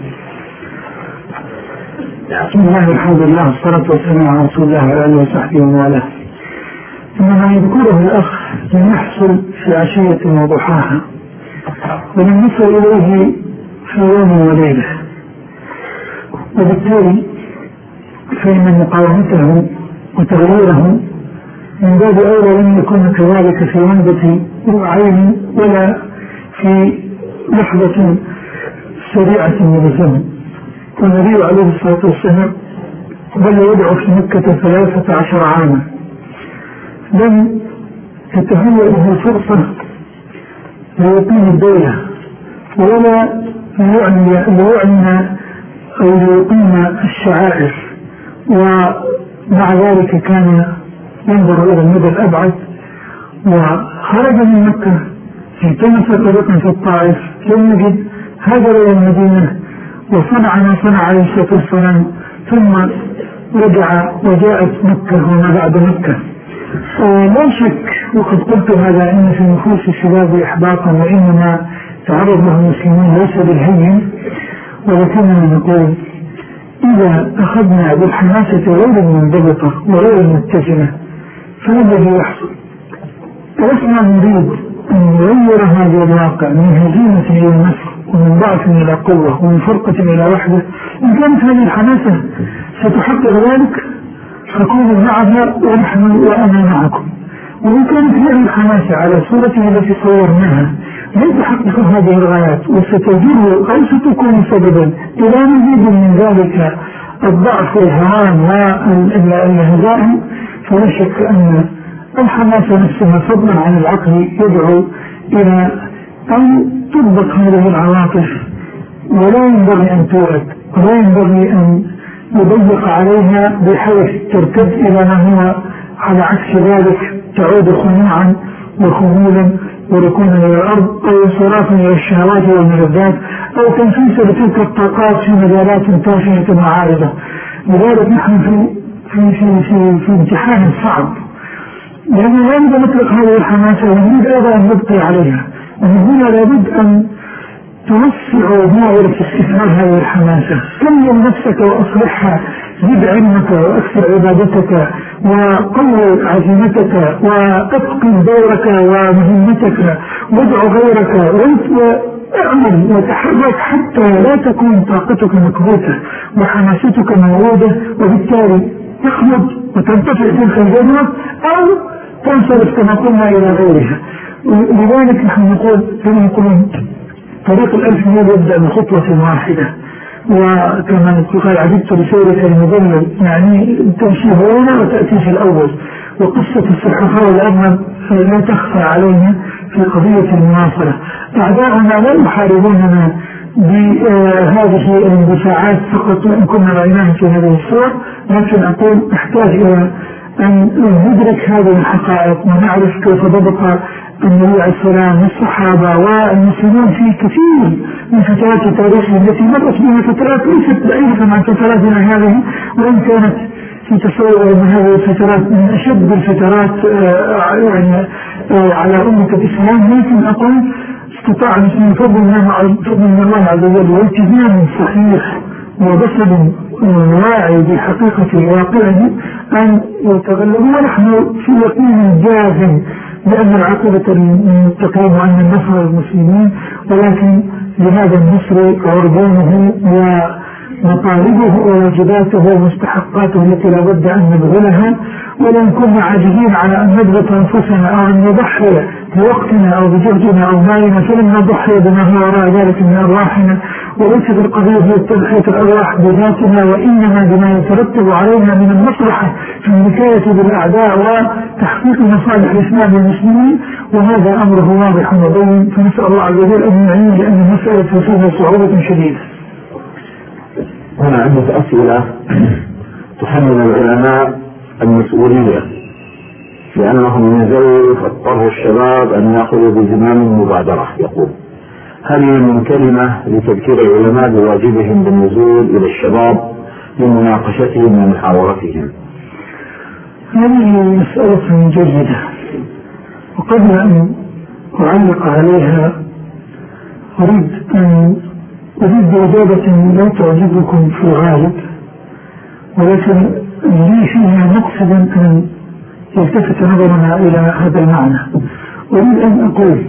بسم الله والحمد لله والصلاة والسلام على رسول الله وعلى آله وصحبه ومن إنما يذكره الأخ لم يحصل في عشية وضحاها، ولم يصل إليه في يوم وليلة، وبالتالي فإن مقاومته وتغييره من باب أولى لم يكون كذلك في وندة عين ولا في لحظة سريعة من الزمن. والنبي عليه الصلاة والسلام ظل يدعو في مكة 13 عاما، لم تتهيأ له فرصة ليقيم الدولة ولا ليعلن أو ليقيم الشعائر، ومع ذلك كان ينظر إلى المدى الأبعد، وخرج من مكة التمس طريقا في الطائف لم يجد، هاجر إلى المدينة وصنع ما صنع عليه الصلاة والسلام، ثم رجع وجاءت مكة وما بعد مكة. لا شك وقد قلت هذا إن في نفوس الشباب إحباطا، وإنما تعرض له المسلمين ليس بالهين، ولكننا نقول إذا أخذنا بالحماسة غير المنضبطة وغير المتزنة فما الذي يحصل؟ ولسنا نريد أن نغير هذا الواقع من هزيمة إلى نصر، ومن ضعف إلى قوة، ومن فرقة إلى وحدة. إن كانت هذه الحماسة ستحقق ذلك فكونوا معها ونحن وأنا معكم، وإن كانت هذه الحماسة على صورتها التي صورناها لن تحقق هذه الغايات وستجر أو ستكون سببا إلى مزيد من ذلك الضعف والهوان والهزائم، فلا شك أن الحماسة نفسها فضلا عن العقل يدعو إلى أن تطبق هذه العواطف، ولا ينبغي أن تورد، ولا ينبغي أن يضيق عليها بحيث ترتد إلى ما هو على عكس ذلك، تعود خنوعا وخمولا وركونا إلى الأرض، أو انصرافا إلى الشهوات والملذات، أو تنفيس لتلك الطاقات في مجالات تافهة وعارضة. لذلك نحن في امتحان صعب، لأنه لا يمكن نطلق هذه الحماسة ونريد أيضا أن نبقي عليها، ومن هنا لابد أن توسع دائرة استثمار هذه الحماسة. كمل نفسك وأصلحها، زد علمك وأكثر عبادتك وقوي عزيمتك وأتقن دورك ومهمتك، وادع غيرك واعمل وتحرك حتى لا تكون طاقتك مكبوتة وحماستك موجودة، وبالتالي تخلد وتنتفع تلك الجنة أو تنصرف كما قلنا إلى غيرها. لذلك نحن نقول كما يقولون طريق الألف ميل يبدأ بخطوة واحدة، وكما قال عجبت بسيرة المضلل، يعني تمشي هنا وتأتي في الأول. وقصة السلحفاة والأرنب لا تخفى علينا في قضية المناصرة. أعداؤنا لا يحاربوننا بهذه الاندفاعات فقط، وإن كنا رأيناها في هذه الصور، لكن أقول نحتاج إلى أن ندرك هذه الحقائق ونعرف كيف ضبط النبي عليه السلام والصحابة والمسلمين في كثير من فترات تاريخهم التي مرت بها فترات ليست بعيدة عن فتراتنا هذه، وإن كانت في تصور أن هذه الفترات من أشد الفترات يعني على أمة الإسلام، لكن أقول استطاع المسلمين فضل من الله عز وجل والتزام صحيح وبصد واعي بحقيقة واقعه أن يتغلبوا، ونحن في يقين جازم لأن العاقبة للمتقين وأن النصر للمسلمين، ولكن لهذا النصر عرضانه ومطالبه وواجباته ومستحقاته التي لا بد أن نبذلها، ولن كنا عاجزين على أن نضبط أنفسنا أو أن نضحي بوقتنا أو بجهدنا أو مالنا، فلن نضحي بما هو وراء ذلك من أرواحنا وليست القضية هي تضحية الأرواح بذاتها، وإنما بما يترتب عليها من المصلحة في النكاية بالأعداء وتحقيق مصالح الإسلام والمسلمين، وهذا أمره واضح وبين. فنسأل الله عز وجل أن يعين، لأن المسألة فيها صعوبة شديدة. هنا عدة أسئلة تحمل العلماء المسؤولية، لأنهم من ذوي اضطروا الشباب أن يأخذوا بزمام المبادرة. يقول: هل من كلمة لتذكير العلماء بواجبهم بالنزول إلى الشباب لمناقشتهم ومحاورتهم؟ هذه مسألة جيدة، وقبل أن أعلق عليها أريد بإجابة لا تعجبكم في الغالب، ولكن لي فيها مقصد أن يلتفت نظرنا إلى هذا المعنى. أريد أن أقول: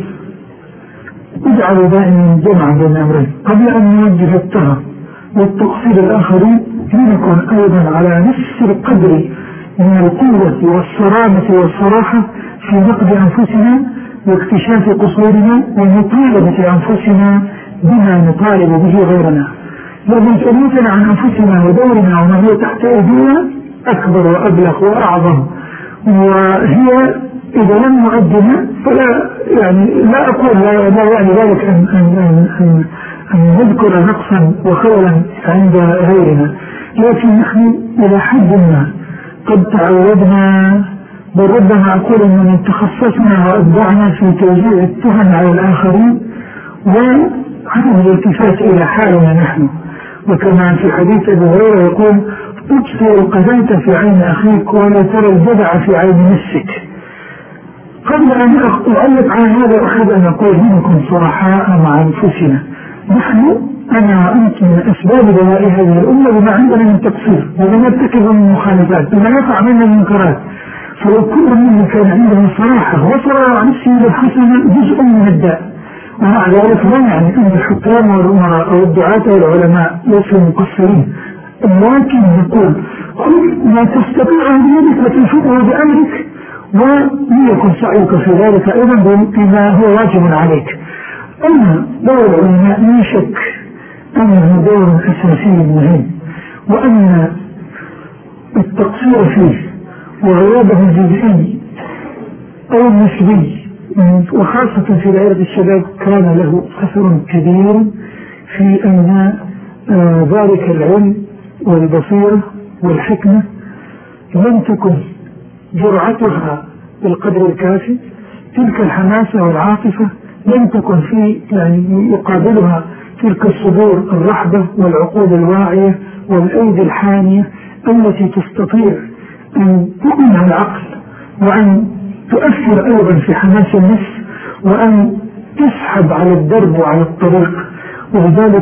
اجعلوا دائما جمعا بين أمرين قبل أن نوجه التهم والتقصير الآخرين، لنكن أيضا على نفس القدر من القوة والصرامة والصراحة في نقد أنفسنا واكتشاف قصورنا ومطالبة أنفسنا بما نطالب به غيرنا. ومسؤوليتنا عن أنفسنا ودورنا وما هو تحت أيدينا أكبر وأبلغ وأعظم، وهي إذا لم نقدمها فلا لا أقول لا يعني ذلك أن نذكر نقصا وخللا عند غيرنا، لكن نحن إلى حد ما قد تعودنا، بل ربما أقول أن تخصصنا وأبدعنا في توزيع التهم على الآخرين وعدم الالتفات إلى حالنا نحن. وكما في حديث أبي هريرة يقول: تبصر القذاة في عين أخيك ولا ترى الجدع في عين نفسك. قبل أن أعلق على هذا أحب أن أقول: نكون صرحاء مع أنفسنا. نحن أنا وأنت من أسباب بلاء هذه الأمة بما عندنا من تقصير، وبما نرتكب من مخالفات، بما يقع منا من منكرات. فلو كل منا كان عنده صراحة وصراحة عن نفسه بالحسنة جزء من الداء. ومع ذلك لا يعني أن الحكام والأمراء أو الدعاة والعلماء ليسوا مقصرين، لكن نقول: خذ ما تستطيع بيدك وتنفذه بأمرك، وليكن سعيك في ذلك أيضا بما هو واجب عليك. أما دور العلماء لا شك أنه دور أساسي مهم، وأن التقصير فيه وغيابه الجزئي أو النسبي وخاصة في دائرة الشباب كان له أثر كبير في أن ذلك العلم والبصيرة والحكمة لم تكن جرعتها بالقدر الكافي، تلك الحماسة والعاطفة لم تكن في يقابلها تلك الصدور الرحبة والعقول الواعية والأيدي الحانية التي تستطيع أن تقنع العقل وأن تؤثر أيضا في حماس النفس وأن تسحب على الدرب وعلى الطريق. ولذلك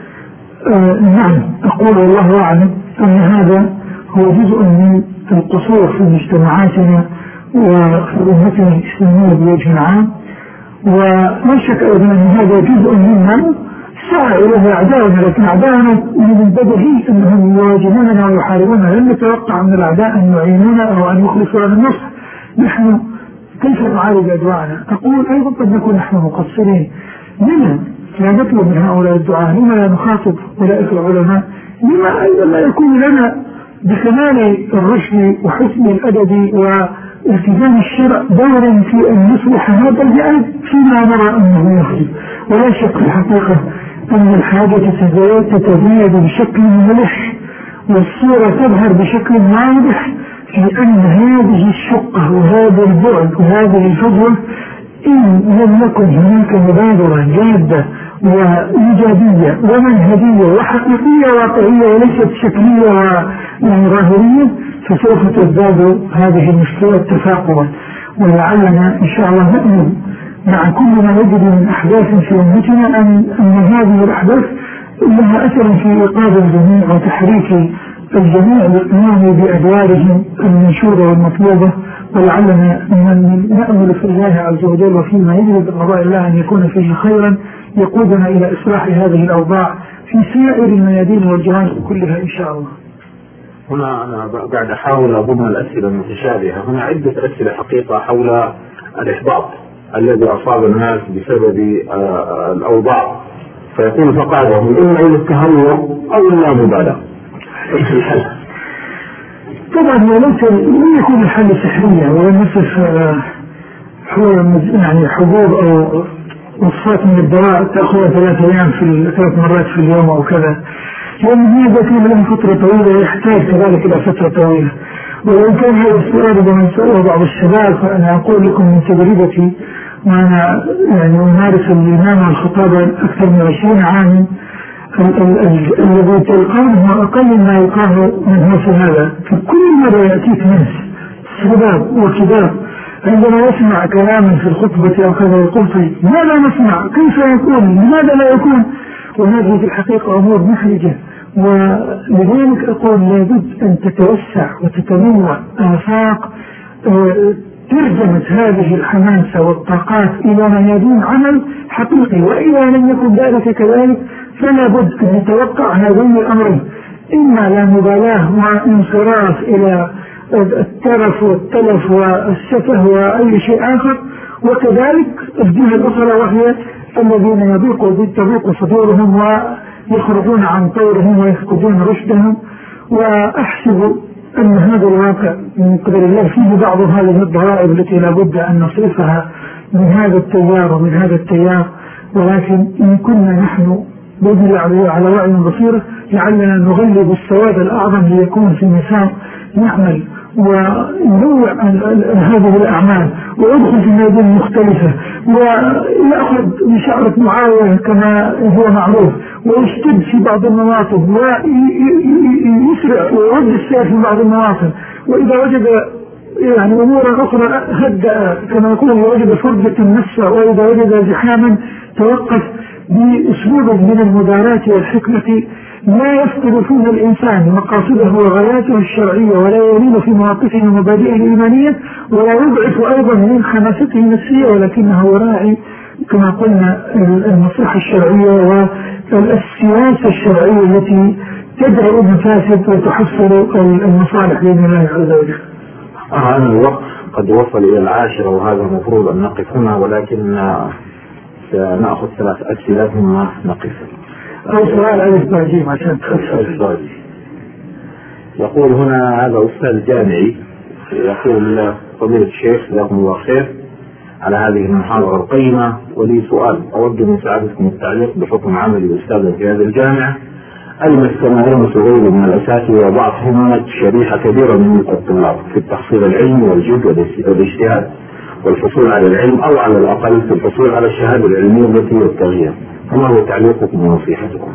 نعم أقول والله أعلم أن هذا هو جزء من القصور في مجتمعاتنا وفي أمتنا الإسلامية بوجه عام، ولا شك أيضا أن هذا جزء مما سعى إليه أعداؤنا، لكن أعداؤنا من البديهي أنهم يواجهوننا ويحاربوننا، لن نتوقع من الأعداء أن يعينونا أو أن يخلصوا لنا النصر. نحن كيف نعالج أدواءنا؟ أقول أيضا قد نكون نحن مقصرين. لما لا نطلب من هؤلاء الدعاء؟ لما لا نخاطب أولئك العلماء؟ لما أيضا لا يكون لنا بكمال الرشد وحسن الأدب والتزام الشرع دور في أن نصلح هذا الجانب فيما نرى أنه يخدم؟ ولا شك الحقيقة أن الحاجة تتزايد بشكل ملح والصورة تظهر بشكل واضح في أن هذه الشقة وهذا البعد وهذه الفجوة إن لم يكن هناك مبادرة جادة وإيجابية ومنهجية وحقيقية واقعية وليست شكلية وظاهرية فسوف تزداد هذه المشكلة تفاقما. ولعلنا إن شاء الله نؤمن مع كل ما يجري من أحداث في أمتنا أن هذه الأحداث لها أثر في إيقاظ الجميع وتحريك الجميع للقيام بأدوارهم المنشورة والمطلوبة. ولعلنا نأمل في الله عز وجل وفيما يجري بقضاء الله أن يكون فيه خيرا يقودنا إلى إصلاح هذه الأوضاع في سائر الميادين والجوانب كلها إن شاء الله. هنا أنا قاعد أحاول أضم الأسئلة المتشابهة. هنا عدة أسئلة حقيقة حول الإحباط الذي أصاب الناس بسبب الأوضاع فيكون فقادهم إما إلى التهور أو إلى مبالغة. إيش الحل؟ طبعا لم يكون الحل سحريا ولا نصف هو يعني حبوب أو وصفات من الدواء تأخذ 3 أيام في 3 مرات في اليوم أو كذا، لأن هذا كان له فترة طويلة يحتاج كذلك إلى فترة طويلة. ولو كان هذا السؤال من سؤال بعض الشباب فأنا أقول لكم من تجربتي، وأنا يعني أمارس الإمام والخطابة أكثر من 20 عاما، الذي تلقاه هو أقل ما يلقاه من هو في هذا. في كل مرة يأتيك ناس شباب وكبار عندما يسمع كلاما في الخطبة أو كذا يقول طيب ماذا نسمع؟ كيف يكون؟ لماذا لا يكون؟ وهذه في الحقيقة أمور محرجة. ولذلك أقول لابد أن تتوسع وتتنوع آفاق ترجمة هذه الحماسة والطاقات إلى ميادين عمل حقيقي. وإذا لم يكن ذلك كذلك فلا بد أن نتوقع هذين الأمرين، إما لا مبالاة وانصراف إلى الترف والتلف والسفه وأي شيء آخر، وكذلك الجهة الأخرى وهي الذين تضيق صدورهم ويخرجون عن طورهم ويفقدون رشدهم. وأحسب أن هذا الواقع من قدر الله فيه بعض هذه الضرائب التي لا بد أن نصرفها من هذا التيار ومن هذا التيار، ولكن إن كنا نحن بإذن الله على وعي بصيرة لعلنا نغلب السواد الأعظم ليكون في مسار يعمل وينوع هذه الأعمال ويدخل في ميادين مختلفة ويأخذ بشعرة معاوية كما هو معروف ويشتد في بعض المواطن ويسرع ويرد السير في بعض المواطن، وإذا وجد يعني أمورا أخرى هدأ كما يقول وجد فرجة النفس، وإذا وجد زحاما توقف بأسلوب من المداراة والحكمة لا يفقد فيها الإنسان مقاصده وغاياته الشرعية ولا يميل في مواقفه ومبادئه الإيمانية ولا يضعف أيضا من حماسته النفسية، ولكنه يراعي كما قلنا المصلحة الشرعية والسياسة الشرعية التي تدعو المفاسد وتحصل المصالح بإذن الله عز وجل. أنا الوقت قد وصل إلى 10 وهذا المفروض أن نقف هنا، ولكن سنأخذ 3 أسئلة ثم نقف. أو سؤال ألف باجيم عشان تخصص. يقول هنا هذا أستاذ جامعي يقول فضيلة الشيخ جزاكم الله خير على هذه المحاضرة القيمة، ولي سؤال أود من سعادتكم التعليق بحكم عملي أستاذا في هذه الجامعة. ألمس كما يلمس غيره من الأساتذة وضعت شريحة كبيرة من الطلاب في التحصيل العلمي والجد والاجتهاد والحصول على العلم أو على الأقل في الحصول على الشهادة العلمية التي يبتغيها، فما هو تعليقكم ونصيحتكم؟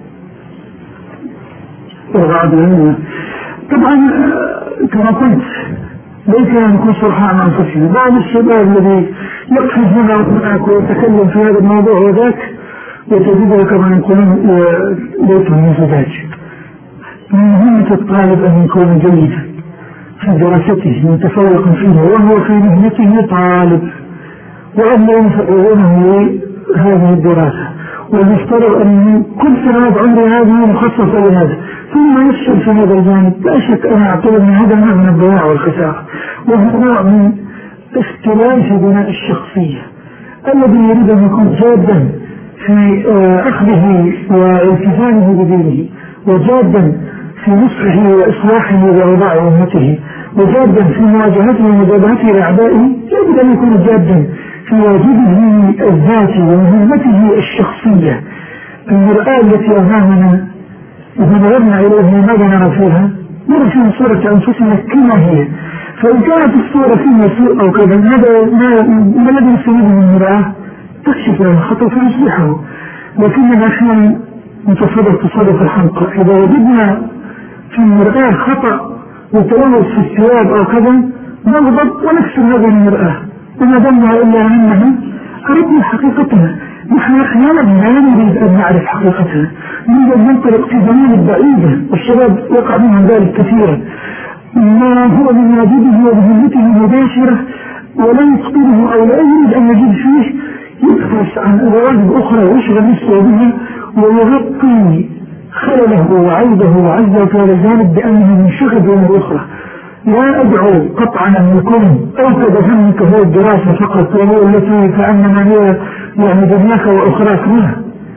طبعا كما قلت ليس أن نكون صرحاء مع أنفسنا. بعض الشباب الذي يقفز هنا وهناك ويتكلم في هذا الموضوع وذاك وتجده كما يقولون بيته من زجاج. من مهمة الطالب أن يكون جيدا في دراسته متفوقا فيها وهو في مهنته طالب، وأن لا ينفعونه هذه الدراسة، والمفترض أن كل سنوات عمره هذه مخصصة لهذا، ثم يفشل في هذا الجانب. لا شك أنا أعتبر أن هذا نوع من الضياع والخسارة، وهو نوع من اختلال في بناء الشخصية. الذي يريد أن يكون جادا في أخذه والتزامه بدينه، وجادا في نصحه وإصلاحه لأوضاع أمته، وجادا في مواجهته ومجابهته لأعدائه، يجب أن يكون جادا في واجبه الذاتي ومهمته الشخصية. المرآة التي أمامنا إذا نظرنا إليها ماذا نرى فيها؟ نرى فيها صورة أنفسنا كما هي، فإن كانت الصورة فيها سوء أو كذا ما الذي نستفيد من المرآة؟ تكشف لنا الخطأ فنصلحه. لكننا أحيانا تصرف الحمقى، إذا وجدنا في المرآة خطأ وتلوث في الثياب أو كذا نغضب ونكسر هذه المرآة وما ظنها إلا أنها أردنا حقيقتنا. نحن أحيانا لا نريد أن نعرف حقيقتنا، نريد أن ننطلق في زمان بعيدة، والشباب يقع منهم ذلك كثيرا. ما هو من واجبه ومهمته المباشرة ولا يقبله أو لا يريد أن يجد فيه، يبحث عن أواجب أخرى ويشغل نفسه بها ويغطي خلله وعيبه وعزه في هذا الجانب بأنه منشغل بين الأخرى. لا أدعو قطعا أن يكون أوكد همك هو الدراسة فقط وهو التي كأنما هي يعني دنياك وأخراك منها،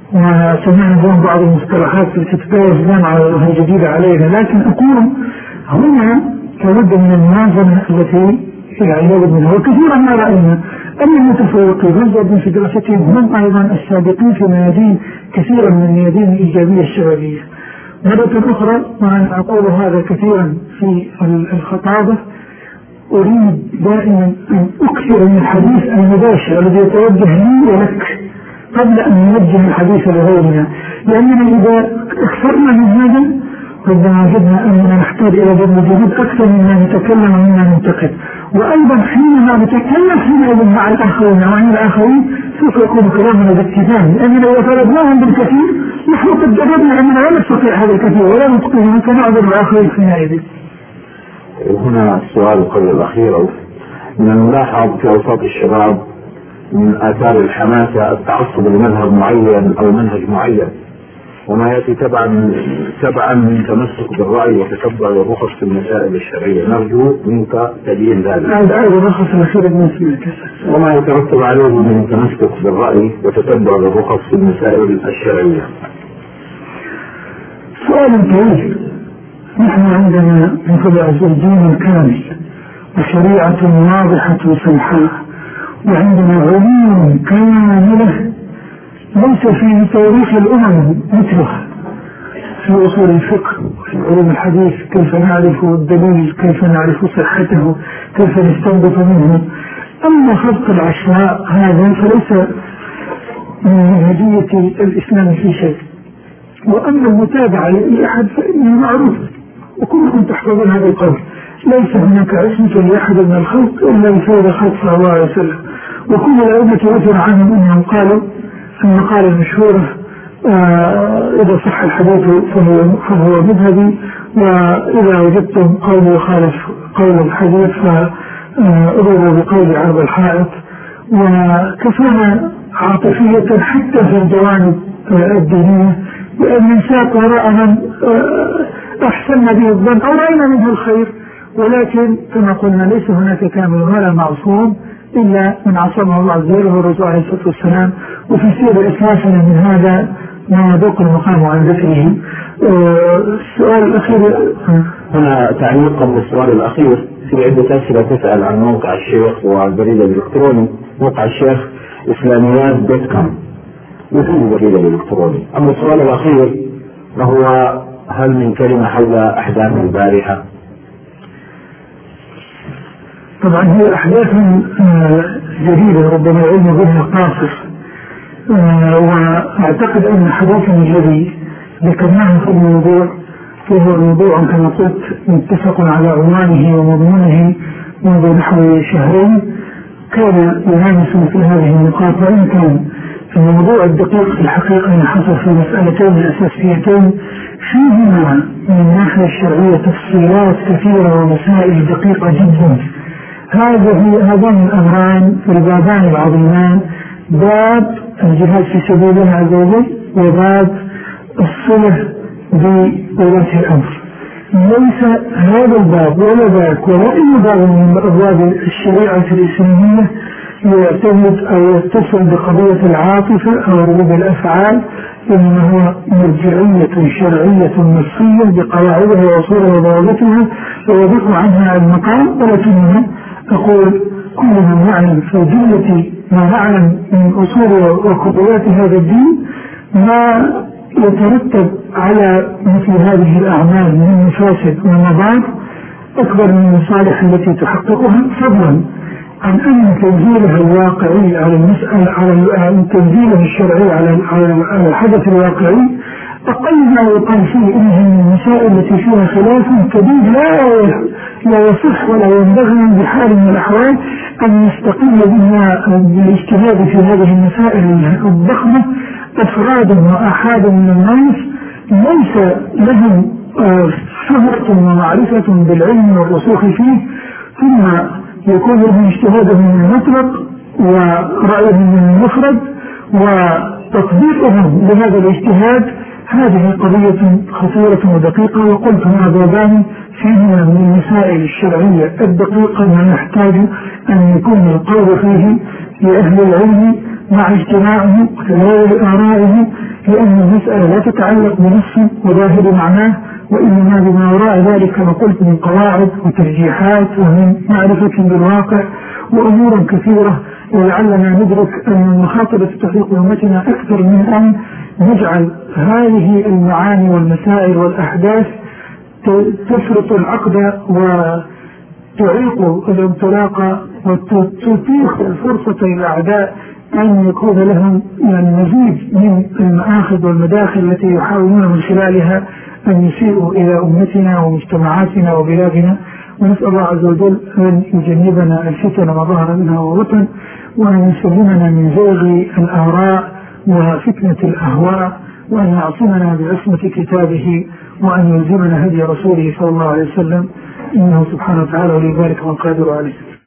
وسمعنا اليوم بعض المصطلحات التي تتجاوز على جديدة علينا، لكن أقول هنا لابد من المناظرة التي لابد منها. وكثيرا ما رأينا أن المتفوقين رغم في دراستهم هم أيضا السابقين في ميادين كثيرا من الميادين الإيجابية الشبابية. مرة أخرى وأنا أقول هذا كثيرا في الخطابة، أريد دائما أن أكثر من الحديث المباشر الذي يتوجه لي ولك قبل أن نوجه الحديث لغيرنا، لأننا إذا أكثرنا من هذا ربما وجدنا أننا نحتاج إلى جهود أكثر مما نتكلم ومما ننتقد. وأيضا حينما نتكلم حينئذ مع الآخرين وعن الآخرين سوف يكون كلامنا باتزان، لأننا إذا طلبناهم بالكثير نحن قد جربنا أننا لا نستطيع هذا الكثير ولا نتقنه كنعذر الآخرين حينئذ. هنا السؤال قبل الأخير: من الملاحظ في أوساط الشباب من آثار الحماسة التعصب لمذهب معين أو منهج معين، وما يأتي تبعا من تمسك بالرأي وتتبع الرخص في المسائل الشرعية. نرجو منك تبيين ذلك. هذا الرخص الأخير بالنسبة وما يترتب عليه من تمسك بالرأي وتتبع الرخص في المسائل الشرعية. سؤال طويل. نحن عندنا مثل دين كامل وشريعة واضحة وسمحاء، وعندنا علوم كاملة ليس في تاريخ الأمم مثلها في أصول الفقه في علوم الحديث، كيف نعرف الدليل، كيف نعرف صحته، كيف نستنبط منه. أما خلق العشواء هذا فليس من منهجية الإسلام في شيء، وأما المتابعة لأحد فإنه معروف وكلكم تحفظون هذا القول: ليس هناك عصمة لأحد من الخلق إلا بفعل الخلق صلى الله عليه وسلم. وكل الأئمة يثر عنهم أنهم قالوا المقالة المشهورة: إذا صح الحديث فهو مذهبي، وإذا وجدتم قول يخالف قول الحديث فأضربوا بقول عرض الحائط. وكفانا عاطفية حتى في الجوانب الدينية بأن ننساق وراء من أحسن به الظن أو رأينا منه الخير، ولكن كما قلنا ليس هناك كامل ولا معصوم إلا من عصمه الله عز وجل والرسول عليه الصلاة والسلام. وفي سير إسلافنا من هذا ما يذوق المقام عن ذكره. السؤال الأخير هنا تعليق قبل السؤال الأخير: في عدة أسئلة تسأل عن موقع الشيخ والبريد الإلكتروني. موقع الشيخ islamiyat.com مثل البريد الإلكتروني. أما السؤال الأخير وهو: هل من كلمة حول أحداث البارحة؟ طبعا هي أحداث جديدة ربما العلم بها قاصر، وأعتقد أن حديثنا الذي ذكرناه في الموضوع وهو موضوع كما قلت متفق على عنوانه ومضمونه منذ نحو شهرين كان ينامس مثل هذه النقاط. وإن كان الموضوع الدقيق في الحقيقة ينحصر في مسألتين الأساسيتين فيهما من الناحية الشرعية تفصيلات كثيرة ومسائل دقيقة جدا. هذان الأمران البابان العظيمان: باب الجهاد في سبيل الله عز وجل، وباب الصلة بولاة الأمر. ليس هذا الباب ولا ذاك ولا أي باب من أبواب الشريعة الإسلامية يعتمد أو يتصل بقضية العاطفة أو ردود الأفعال، إنما هو مرجعية شرعية نصية بقواعدها وأصولها وضوابطها ويضيق عنها المقام. ولكننا أقول كلنا نعلم في جملة ما نعلم من أصول وقضيات هذا الدين ما يترتب على مثل هذه الأعمال من مفاسد ومضار أكبر من المصالح التي تحققها، فضلا عن أن تنزيلها الواقعي على المسألة على تنزيلها الشرعي على الحدث الواقعي أقل ما يقال فيه إنها من المسائل التي فيها خلاف كبير لا يصح ولا ينبغي بحال من الأحوال أن يستقل بالاجتهاد في هذه المسائل الضخمة أفراد وأحاد من الناس ليس لهم شهرة ومعرفة بالعلم والرسوخ فيه، ثم يكون لهم اجتهادهم من المطلق ورأيهم من المفرد وتطبيقهم لهذا الاجتهاد. هذه قضية خطيرة ودقيقة، وقلت هنا بابان فيهما من المسائل الشرعية الدقيقة ما يحتاج أن يكون القول فيه لأهل العلم مع اجتماعهم وتبادل آرائهم لأن المسألة لا تتعلق بنص وظاهر معناه، وإنما بما وراء ذلك كما قلت من قواعد وترجيحات ومن معرفة بالواقع وأمور كثيرة، ولعلنا ندرك أن المخاطبة تحقق أمتنا أكثر من أن نجعل هذه المعاني والمسائل والأحداث تفرط العقد وتعيق الانطلاق وتتيح الفرصة للأعداء أن يكون لهم مزيد من المآخذ والمداخل التي يحاولون من خلالها أن يسيئوا إلى أمتنا ومجتمعاتنا وبلادنا. ونسأل الله عز وجل أن يجنبنا الفتن ما ظهر منها وبطن، وأن يسلمنا من زيغ الآراء وفتنة الأهواء، وأن يعصمنا بعصمة كتابه، وأن يلزمنا هدي رسوله صلى الله عليه وسلم، إنه سبحانه وتعالى ولي ذلك والقادر عليه.